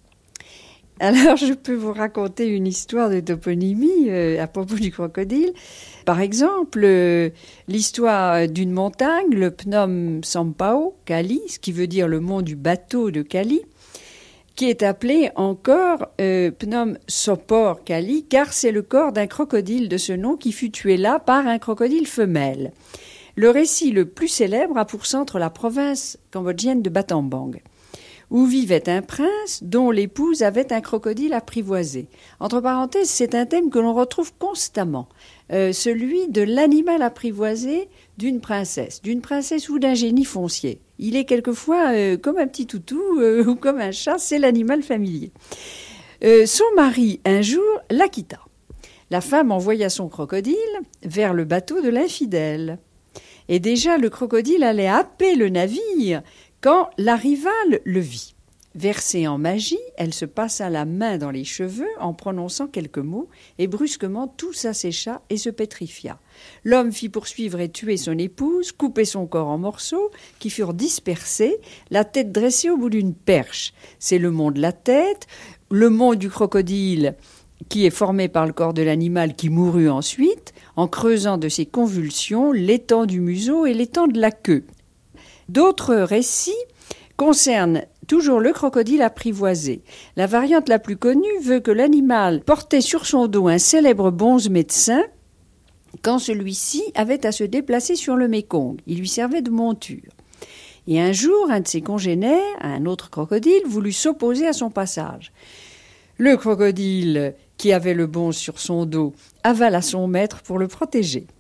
S8: Alors, je peux vous raconter une histoire de toponymie à propos du crocodile. Par exemple, l'histoire d'une montagne, le Phnom Sampao, Kali, ce qui veut dire le mont du bateau de Kali, qui est appelé encore Phnom Sopor Kali, car c'est le corps d'un crocodile de ce nom qui fut tué là par un crocodile femelle. Le récit le plus célèbre a pour centre la province cambodgienne de Battambang, où vivait un prince dont l'épouse avait un crocodile apprivoisé. Entre parenthèses, c'est un thème que l'on retrouve constamment, celui de l'animal apprivoisé d'une princesse ou d'un génie foncier. Il est quelquefois comme un petit toutou ou comme un chat, c'est l'animal familier. Son mari, un jour, la quitta. La femme envoya son crocodile vers le bateau de l'infidèle. Et déjà, le crocodile allait happer le navire quand la rivale le vit. Versée en magie, elle se passa la main dans les cheveux en prononçant quelques mots, et brusquement tout s'assécha et se pétrifia. L'homme fit poursuivre et tuer son épouse, couper son corps en morceaux, qui furent dispersés, la tête dressée au bout d'une perche. C'est le mont de la tête, le mont du crocodile, qui est formé par le corps de l'animal qui mourut ensuite, en creusant de ses convulsions l'étang du museau et l'étang de la queue. D'autres récits concernent toujours le crocodile apprivoisé. La variante la plus connue veut que l'animal portait sur son dos un célèbre bonze médecin quand celui-ci avait à se déplacer sur le Mékong. Il lui servait de monture. Et un jour, un de ses congénères, un autre crocodile, voulut s'opposer à son passage. Le crocodile, qui avait le bonze sur son dos, avala son maître pour le protéger.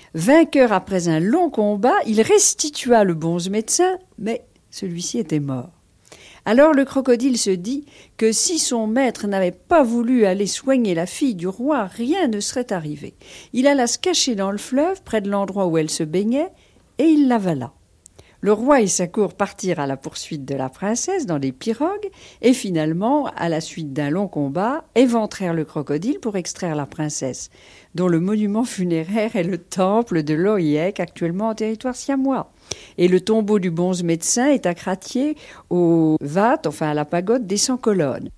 S8: Vainqueur après un long combat, il restitua le bonze médecin, mais celui-ci était mort. Alors le crocodile se dit que si son maître n'avait pas voulu aller soigner la fille du roi, rien ne serait arrivé. Il alla se cacher dans le fleuve, près de l'endroit où elle se baignait, et il l'avala. Le roi et sa cour partirent à la poursuite de la princesse dans des pirogues et finalement, à la suite d'un long combat, éventrèrent le crocodile pour extraire la princesse, dont le monument funéraire est le temple de Loiec, actuellement en territoire siamois. Et le tombeau du bonze médecin est à Cratier, au Vat, enfin à la pagode des 100 colonnes.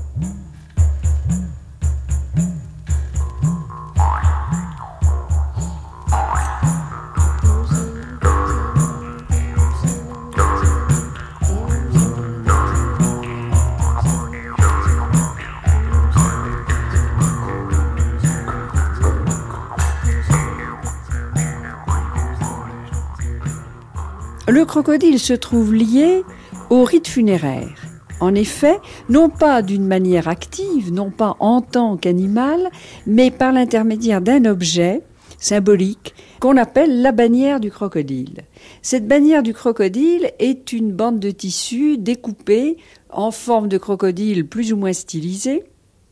S8: Le crocodile se trouve lié au rite funéraire. En effet, non pas d'une manière active, non pas en tant qu'animal, mais par l'intermédiaire d'un objet symbolique qu'on appelle la bannière du crocodile. Cette bannière du crocodile est une bande de tissu découpée en forme de crocodile plus ou moins stylisée,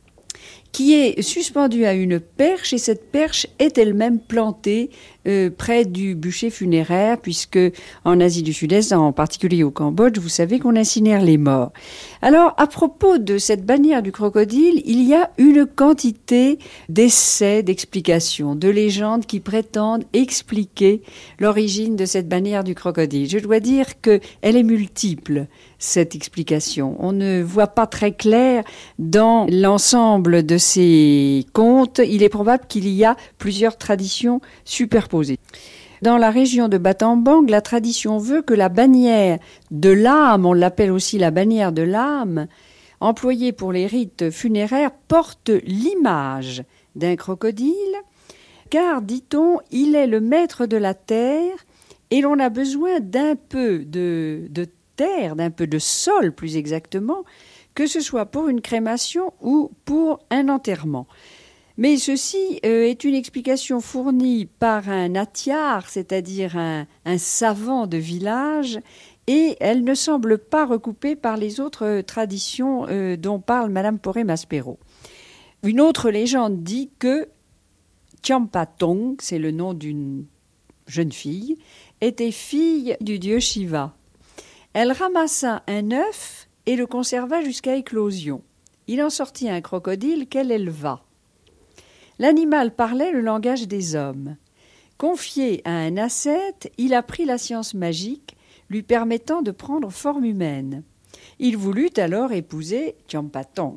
S8: qui est suspendue à une perche, et cette perche est elle-même plantée près du bûcher funéraire, puisque en Asie du Sud-Est, en particulier au Cambodge, vous savez qu'on incinère les morts. Alors, à propos de cette bannière du crocodile, il y a une quantité d'essais, d'explications, de légendes qui prétendent expliquer l'origine de cette bannière du crocodile. Je dois dire qu'elle est multiple, cette explication. On ne voit pas très clair dans l'ensemble de ces contes. Il est probable qu'il y a plusieurs traditions superposées. Dans la région de Battambang, la tradition veut que la bannière de l'âme, on l'appelle aussi la bannière de l'âme, employée pour les rites funéraires, porte l'image d'un crocodile, car, dit-on, il est le maître de la terre et l'on a besoin d'un peu de terre, d'un peu de sol plus exactement, que ce soit pour une crémation ou pour un enterrement. Mais ceci est une explication fournie par un atiar, c'est-à-dire un savant de village, et elle ne semble pas recoupée par les autres traditions dont parle Madame Poré-Maspero. Une autre légende dit que Champatong, c'est le nom d'une jeune fille, était fille du dieu Shiva. Elle ramassa un œuf et le conserva jusqu'à éclosion. Il en sortit un crocodile qu'elle éleva. L'animal parlait le langage des hommes. Confié à un ascète, il apprit la science magique, lui permettant de prendre forme humaine. Il voulut alors épouser Champatong.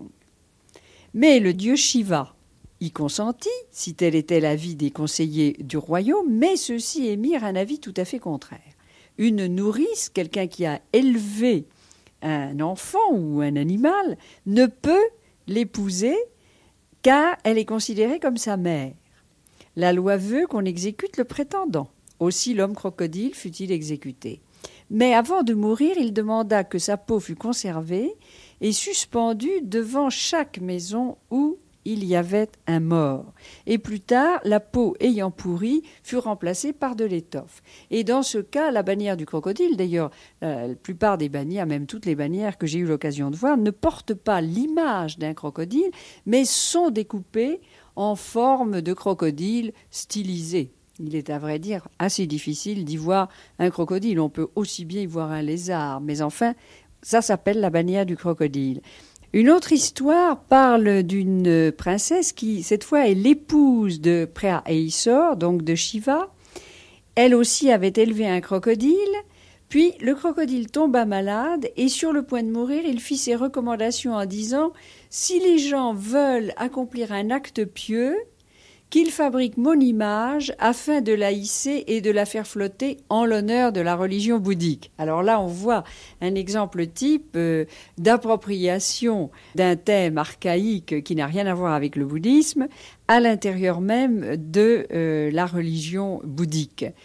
S8: Mais le dieu Shiva y consentit, si tel était l'avis des conseillers du royaume, mais ceux-ci émirent un avis tout à fait contraire. Une nourrice, quelqu'un qui a élevé un enfant ou un animal, ne peut l'épouser car elle est considérée comme sa mère. La loi veut qu'on exécute le prétendant. Aussi l'homme crocodile fut-il exécuté. Mais avant de mourir, il demanda que sa peau fût conservée et suspendue devant chaque maison où il y avait un mort. Et plus tard, la peau ayant pourri fut remplacée par de l'étoffe. Et dans ce cas, la bannière du crocodile, d'ailleurs, la plupart des bannières, même toutes les bannières que j'ai eu l'occasion de voir, ne portent pas l'image d'un crocodile, mais sont découpées en forme de crocodile stylisé. Il est à vrai dire assez difficile d'y voir un crocodile. On peut aussi bien y voir un lézard, mais enfin, ça s'appelle la bannière du crocodile. Une autre histoire parle d'une princesse qui, cette fois, est l'épouse de Preah Eisor, donc de Shiva. Elle aussi avait élevé un crocodile, puis le crocodile tomba malade et sur le point de mourir, il fit ses recommandations en disant « Si les gens veulent accomplir un acte pieux, qu'ils fabriquent mon image afin de la hisser et de la faire flotter en l'honneur de la religion bouddhique. » Alors là, on voit un exemple type d'appropriation d'un thème archaïque qui n'a rien à voir avec le bouddhisme à l'intérieur même de la religion bouddhique.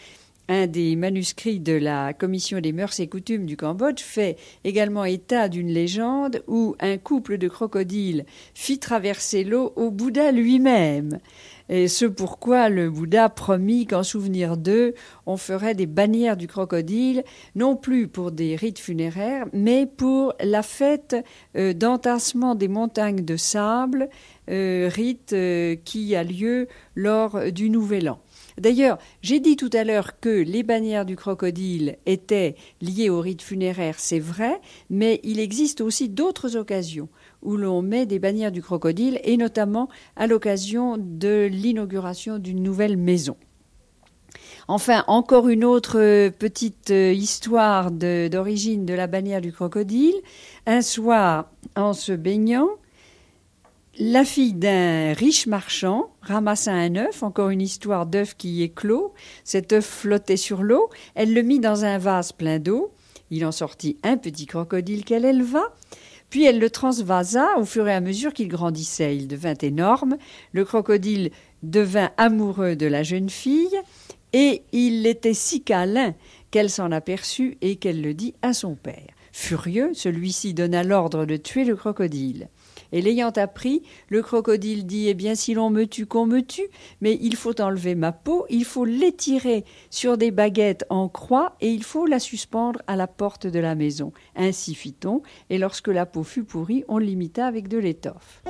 S8: un des manuscrits de la Commission des mœurs et coutumes du Cambodge fait également état d'une légende où un couple de crocodiles fit traverser l'eau au Bouddha lui-même. Et ce pourquoi le Bouddha promit qu'en souvenir d'eux, on ferait des bannières du crocodile, non plus pour des rites funéraires, mais pour la fête d'entassement des montagnes de sable, rite qui a lieu lors du Nouvel An. D'ailleurs, j'ai dit tout à l'heure que les bannières du crocodile étaient liées au rite funéraire, c'est vrai, mais il existe aussi d'autres occasions où l'on met des bannières du crocodile, et notamment à l'occasion de l'inauguration d'une nouvelle maison. Enfin, encore une autre petite histoire d'origine de la bannière du crocodile. Un soir, en se baignant, la fille d'un riche marchand ramassa un œuf, encore une histoire d'œuf qui éclot. Cet œuf flottait sur l'eau, elle le mit dans un vase plein d'eau. Il en sortit un petit crocodile qu'elle éleva. Puis elle le transvasa au fur et à mesure qu'il grandissait. Il devint énorme. Le crocodile devint amoureux de la jeune fille et il était si câlin qu'elle s'en aperçut et qu'elle le dit à son père. Furieux, celui-ci donna l'ordre de tuer le crocodile. Et l'ayant appris, le crocodile dit « Eh bien, si l'on me tue, qu'on me tue, mais il faut enlever ma peau, il faut l'étirer sur des baguettes en croix et il faut la suspendre à la porte de la maison. » Ainsi fit-on, et lorsque la peau fut pourrie, on l'imita avec de l'étoffe.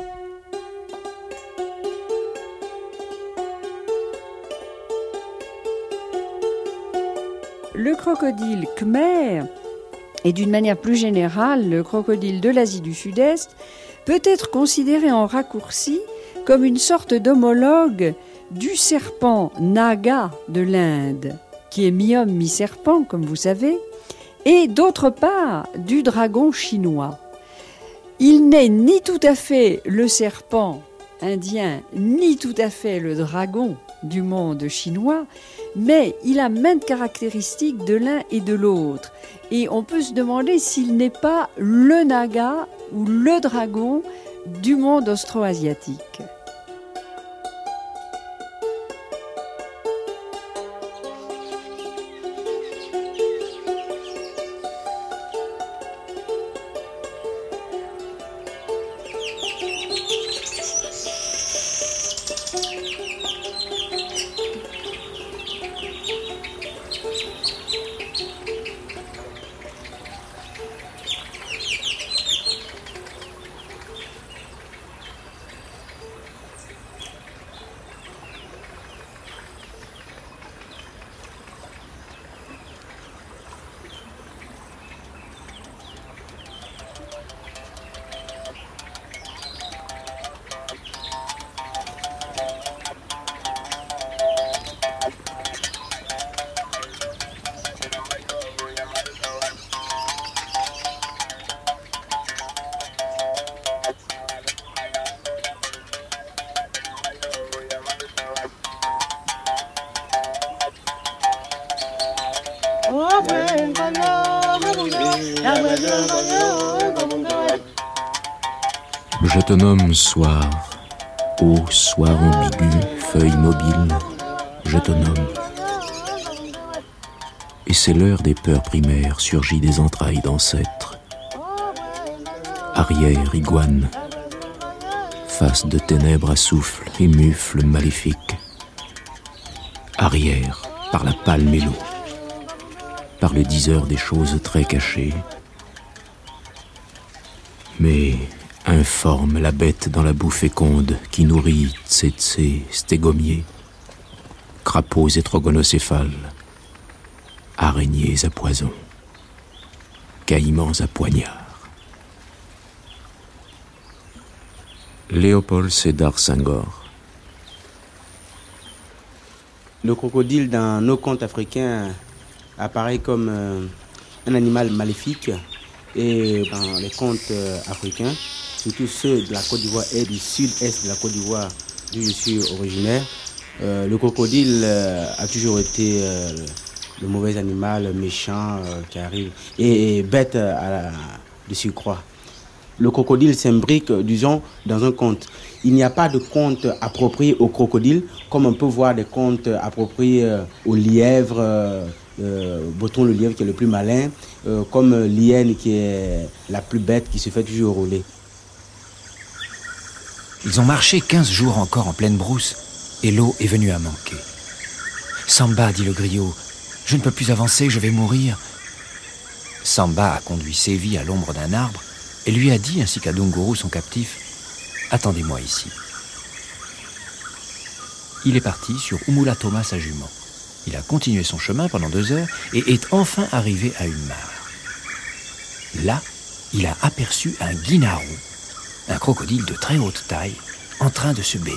S8: Le crocodile khmer, et d'une manière plus générale, le crocodile de l'Asie du Sud-Est, peut être considéré en raccourci comme une sorte d'homologue du serpent naga de l'Inde, qui est mi-homme, mi-serpent, comme vous savez, et d'autre part du dragon chinois. Il n'est ni tout à fait le serpent indien, ni tout à fait le dragon du monde chinois, mais il a maintes caractéristiques de l'un et de l'autre. Et on peut se demander s'il n'est pas le naga ou le dragon du monde austro-asiatique.
S1: Je te nomme soir, ô soir ambigu, feuille mobile, je te nomme. Et c'est l'heure des peurs primaires surgies des entrailles d'ancêtres. Arrière, iguane, face de ténèbres à souffle et mufle maléfique. Arrière, par la pâle mélo, par le diseur des choses très cachées. Mais informe la bête dans la boue féconde qui nourrit tsetse, stégomiers, crapauds étrogonocéphales, araignées à poison, caïmans à poignard. Léopold Sédar Senghor.
S9: Le crocodile dans nos contes africains apparaît comme un animal maléfique, et dans les contes africains, surtout ceux de la Côte d'Ivoire et du sud-est de la Côte d'Ivoire, d'où je suis originaire, le crocodile a toujours été le mauvais animal méchant qui arrive et bête de surcroît. le crocodile s'imbrique, disons, dans un conte. Il n'y a pas de conte approprié au crocodile, comme on peut voir des contes appropriés au lièvre, Boton le lièvre qui est le plus malin, comme l'hyène qui est la plus bête, qui se fait toujours rouler.
S10: Ils ont marché 15 jours encore en pleine brousse, et l'eau est venue à manquer. « Samba, dit le griot, je ne peux plus avancer, je vais mourir. » Samba a conduit Sévi à l'ombre d'un arbre et lui a dit, ainsi qu'à Dunguru, son captif, « Attendez-moi ici. » Il est parti sur Umulatoma, sa jument. Il a continué son chemin pendant 2 heures et est enfin arrivé à une mare. Là, il a aperçu un guinarou, un crocodile de très haute taille, en train de se baigner.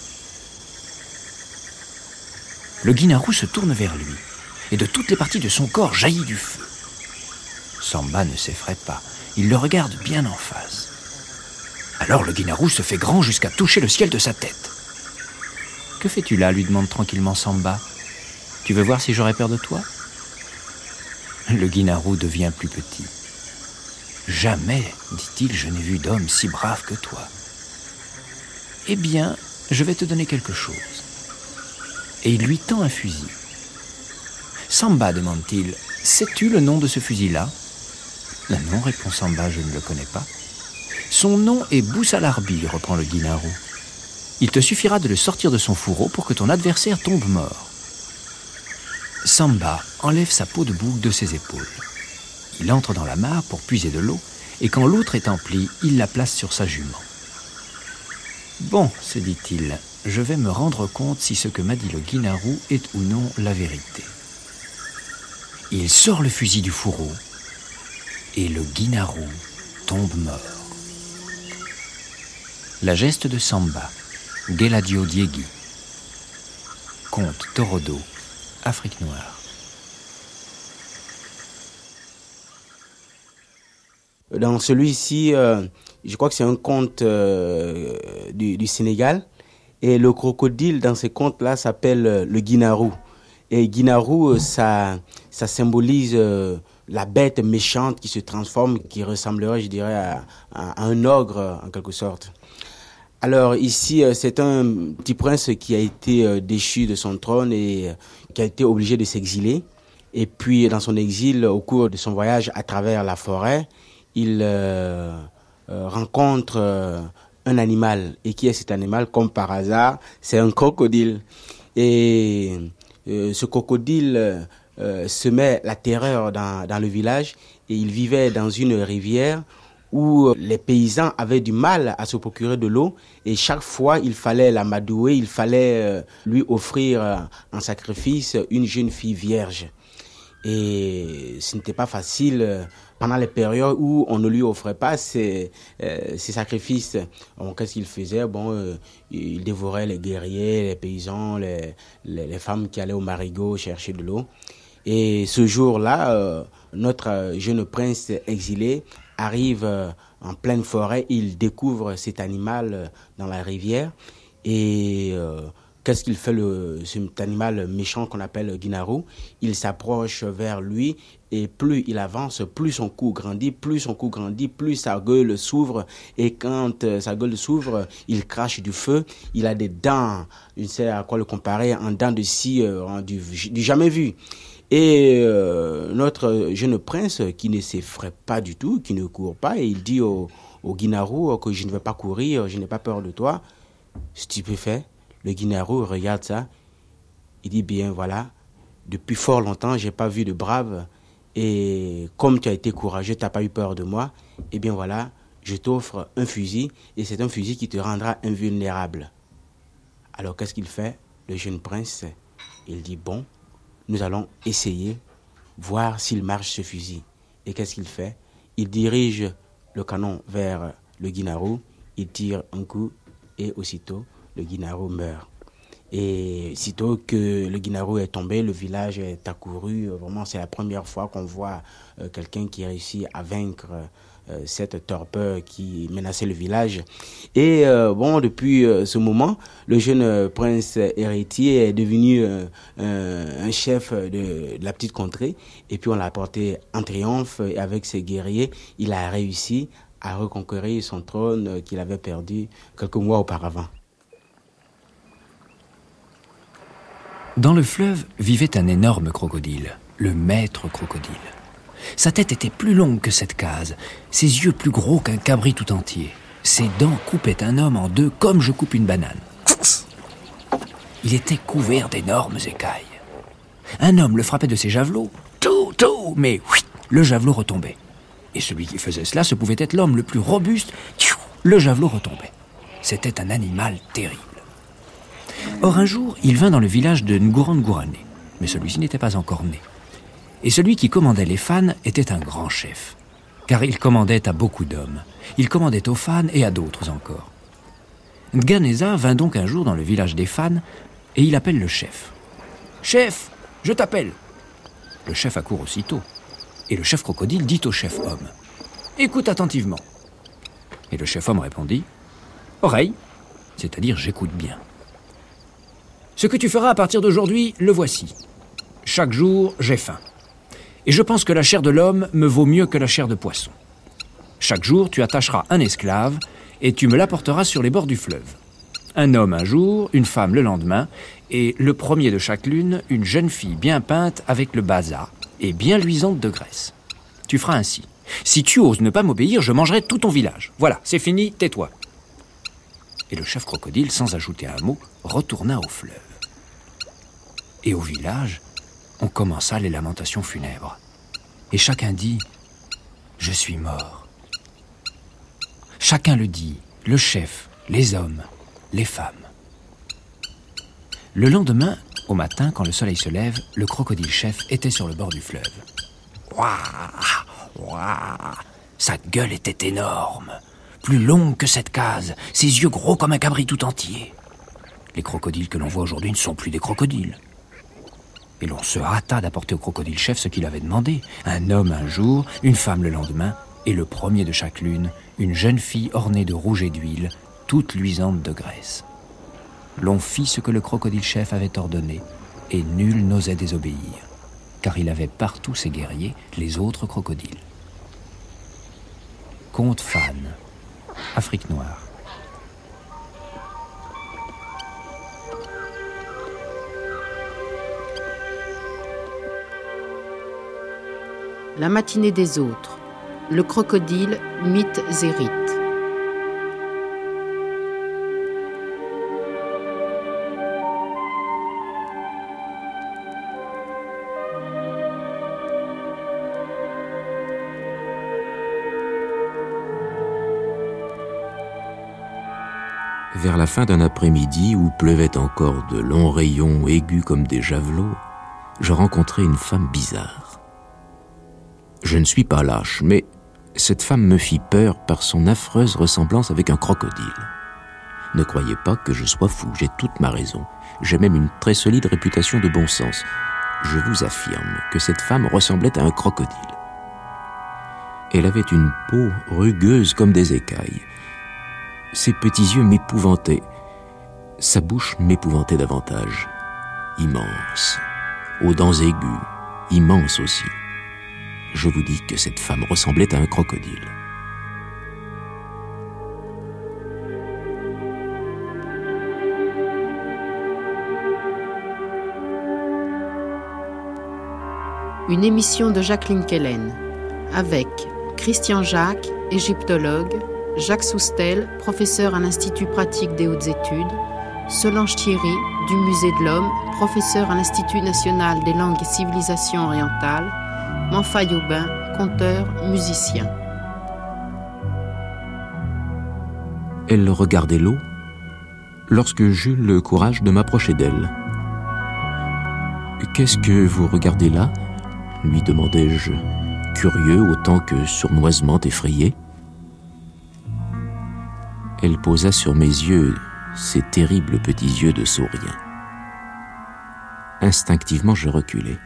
S10: Le guinarou se tourne vers lui, et de toutes les parties de son corps jaillit du feu. Samba ne s'effraie pas, il le regarde bien en face. Alors le guinarou se fait grand jusqu'à toucher le ciel de sa tête. « Que fais-tu là » lui demande tranquillement Samba. « Tu veux voir si j'aurais peur de toi ?» Le guinarou devient plus petit. « Jamais, dit-il, je n'ai vu d'homme si brave que toi. »« Eh bien, je vais te donner quelque chose. » Et il lui tend un fusil. « Samba, demande-t-il, sais-tu le nom de ce fusil-là ?»« Non, répond Samba, je ne le connais pas. »« Son nom est Boussalarbi, reprend le guinarou. Il te suffira de le sortir de son fourreau pour que ton adversaire tombe mort. » Samba enlève sa peau de bouc de ses épaules. Il entre dans la mare pour puiser de l'eau, et quand l'outre est emplie, il la place sur sa jument. « Bon, se dit-il, je vais me rendre compte si ce que m'a dit le guinarou est ou non la vérité. » Il sort le fusil du fourreau, et le guinarou tombe mort. La geste de Samba, Geladio Diegui. Conte Torodo, Afrique noire.
S9: Dans celui-ci, je crois que c'est un conte du Sénégal. Et le crocodile dans ces contes-là s'appelle le guinarou. Et guinarou, ça symbolise la bête méchante qui se transforme, qui ressemblerait, je dirais, à un ogre en quelque sorte. Alors ici, c'est un petit prince qui a été déchu de son trône et qui a été obligé de s'exiler. Et puis dans son exil, au cours de son voyage à travers la forêt, il rencontre un animal. Et qui est cet animal? Comme par hasard, c'est un crocodile. Et ce crocodile semait la terreur dans le village, et il vivait dans une rivière où les paysans avaient du mal à se procurer de l'eau, et chaque fois il fallait l'amadouer, il fallait lui offrir en sacrifice une jeune fille vierge. Et ce n'était pas facile pendant les périodes où on ne lui offrait pas ces sacrifices. Bon, qu'est-ce qu'il faisait? Il dévorait les guerriers, les paysans, les femmes qui allaient au marigot chercher de l'eau. Et ce jour-là, notre jeune prince exilé arrive en pleine forêt, il découvre cet animal dans la rivière. Et qu'est-ce qu'il fait, cet animal méchant qu'on appelle le guinarou? Il s'approche vers lui, et plus il avance, plus son cou grandit, plus sa gueule s'ouvre. Et quand sa gueule s'ouvre, il crache du feu. Il a des dents, je ne sais à quoi le comparer, en dents de scie du jamais vu. Et notre jeune prince, qui ne s'effraie pas du tout, qui ne court pas, et il dit au guinarou que je ne vais pas courir, je n'ai pas peur de toi. Stupéfait, le guinarou regarde ça, il dit bien voilà, depuis fort longtemps j'ai pas vu de brave, et comme tu as été courageux, tu n'as pas eu peur de moi, et bien voilà, je t'offre un fusil, et c'est un fusil qui te rendra invulnérable. Alors qu'est-ce qu'il fait, le jeune prince? Il dit bon, nous allons essayer, voir s'il marche ce fusil. Et qu'est-ce qu'il fait? Il dirige le canon vers le guinarou, il tire un coup, et aussitôt le guinarou meurt. Et sitôt que le guinarou est tombé, le village est accouru. Vraiment, c'est la première fois qu'on voit quelqu'un qui réussit à vaincre cette torpeur qui menaçait le village. Et depuis ce moment, le jeune prince héritier est devenu un chef de la petite contrée. Et puis on l'a porté en triomphe, et avec ses guerriers, il a réussi à reconquérir son trône qu'il avait perdu quelques mois auparavant.
S10: Dans le fleuve vivait un énorme crocodile, le maître crocodile. Sa tête était plus longue que cette case, ses yeux plus gros qu'un cabri tout entier. Ses dents coupaient un homme en deux comme je coupe une banane. Il était couvert d'énormes écailles. Un homme le frappait de ses javelots, mais le javelot retombait. Et celui qui faisait cela, ce pouvait être l'homme le plus robuste, le javelot retombait. C'était un animal terrible. Or un jour, il vint dans le village de Ngurane, mais celui-ci n'était pas encore né. Et celui qui commandait les fans était un grand chef, car il commandait à beaucoup d'hommes. Il commandait aux fans et à d'autres encore. Nganeza vint donc un jour dans le village des fans et il appelle le chef. « Chef, je t'appelle !» Le chef accourt aussitôt. Et le chef crocodile dit au chef homme. « Écoute attentivement. » Et le chef homme répondit. « Oreille, c'est-à-dire j'écoute bien. Ce que tu feras à partir d'aujourd'hui, le voici. Chaque jour, j'ai faim. Et je pense que la chair de l'homme me vaut mieux que la chair de poisson. Chaque jour, tu attacheras un esclave et tu me l'apporteras sur les bords du fleuve. Un homme un jour, une femme le lendemain, et le premier de chaque lune, une jeune fille bien peinte avec le basa et bien luisante de graisse. Tu feras ainsi. Si tu oses ne pas m'obéir, je mangerai tout ton village. Voilà, c'est fini, tais-toi. » Et le chef crocodile, sans ajouter un mot, retourna au fleuve. Et au village, on commença les lamentations funèbres. Et chacun dit « Je suis mort ». Chacun le dit, le chef, les hommes, les femmes. Le lendemain, au matin, quand le soleil se lève, le crocodile-chef était sur le bord du fleuve. Ouah, ouah. Sa gueule était énorme, plus longue que cette case, ses yeux gros comme un cabri tout entier. Les crocodiles que l'on voit aujourd'hui ne sont plus des crocodiles. Et l'on se hâta d'apporter au crocodile-chef ce qu'il avait demandé. Un homme un jour, une femme le lendemain, et le premier de chaque lune, une jeune fille ornée de rouge et d'huile, toute luisante de graisse. L'on fit ce que le crocodile-chef avait ordonné, et nul n'osait désobéir, car il avait partout ses guerriers, les autres crocodiles. Conte Fan, Afrique noire.
S4: La matinée des autres. Le crocodile, mythe et rite.
S1: Vers la fin d'un après-midi où pleuvait encore de longs rayons aigus comme des javelots, je rencontrai une femme bizarre. Je ne suis pas lâche, mais cette femme me fit peur par son affreuse ressemblance avec un crocodile. Ne croyez pas que je sois fou, j'ai toute ma raison. J'ai même une très solide réputation de bon sens. Je vous affirme que cette femme ressemblait à un crocodile. Elle avait une peau rugueuse comme des écailles. Ses petits yeux m'épouvantaient. Sa bouche m'épouvantait davantage. Immense, aux dents aiguës, immense aussi. Je vous dis que cette femme ressemblait à un crocodile.
S4: Une émission de Jacqueline Kellen avec Christian Jacques, égyptologue, Jacques Soustel, professeur à l'Institut pratique des hautes études, Solange Thierry, du Musée de l'Homme, professeur à l'Institut national des langues et civilisations orientales, Manfa Yobin, conteur, musicien.
S1: Elle regardait l'eau lorsque j'eus le courage de m'approcher d'elle. « Qu'est-ce que vous regardez là ?» lui demandai-je, curieux autant que sournoisement effrayé. Elle posa sur mes yeux ses terribles petits yeux de saurien. Instinctivement, je reculai.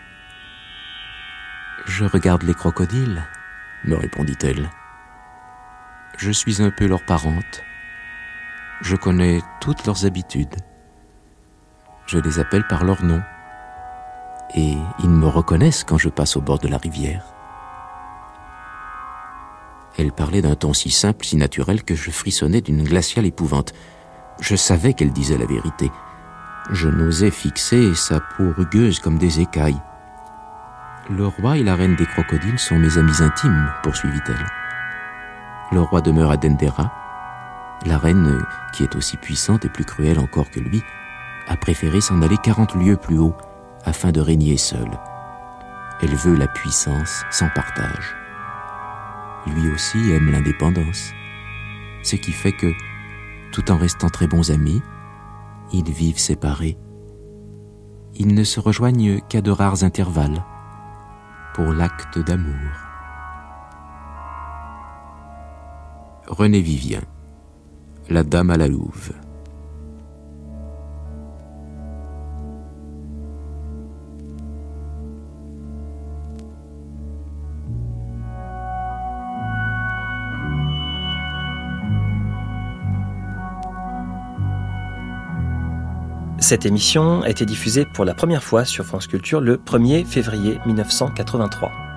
S1: « Je regarde les crocodiles, » me répondit-elle. « Je suis un peu leur parente. Je connais toutes leurs habitudes. Je les appelle par leur nom. Et ils me reconnaissent quand je passe au bord de la rivière. » Elle parlait d'un ton si simple, si naturel, que je frissonnais d'une glaciale épouvante. Je savais qu'elle disait la vérité. Je n'osais fixer sa peau rugueuse comme des écailles. Le roi et la reine des crocodiles sont mes amis intimes, poursuivit-elle. Le roi demeure à Dendera. La reine, qui est aussi puissante et plus cruelle encore que lui, a préféré s'en aller 40 lieues plus haut, afin de régner seule. Elle veut la puissance sans partage. Lui aussi aime l'indépendance, ce qui fait que, tout en restant très bons amis, ils vivent séparés. Ils ne se rejoignent qu'à de rares intervalles, pour l'acte d'amour. René Vivien, La Dame à la Louve.
S3: Cette émission a été diffusée pour la première fois sur France Culture le 1er février 1983.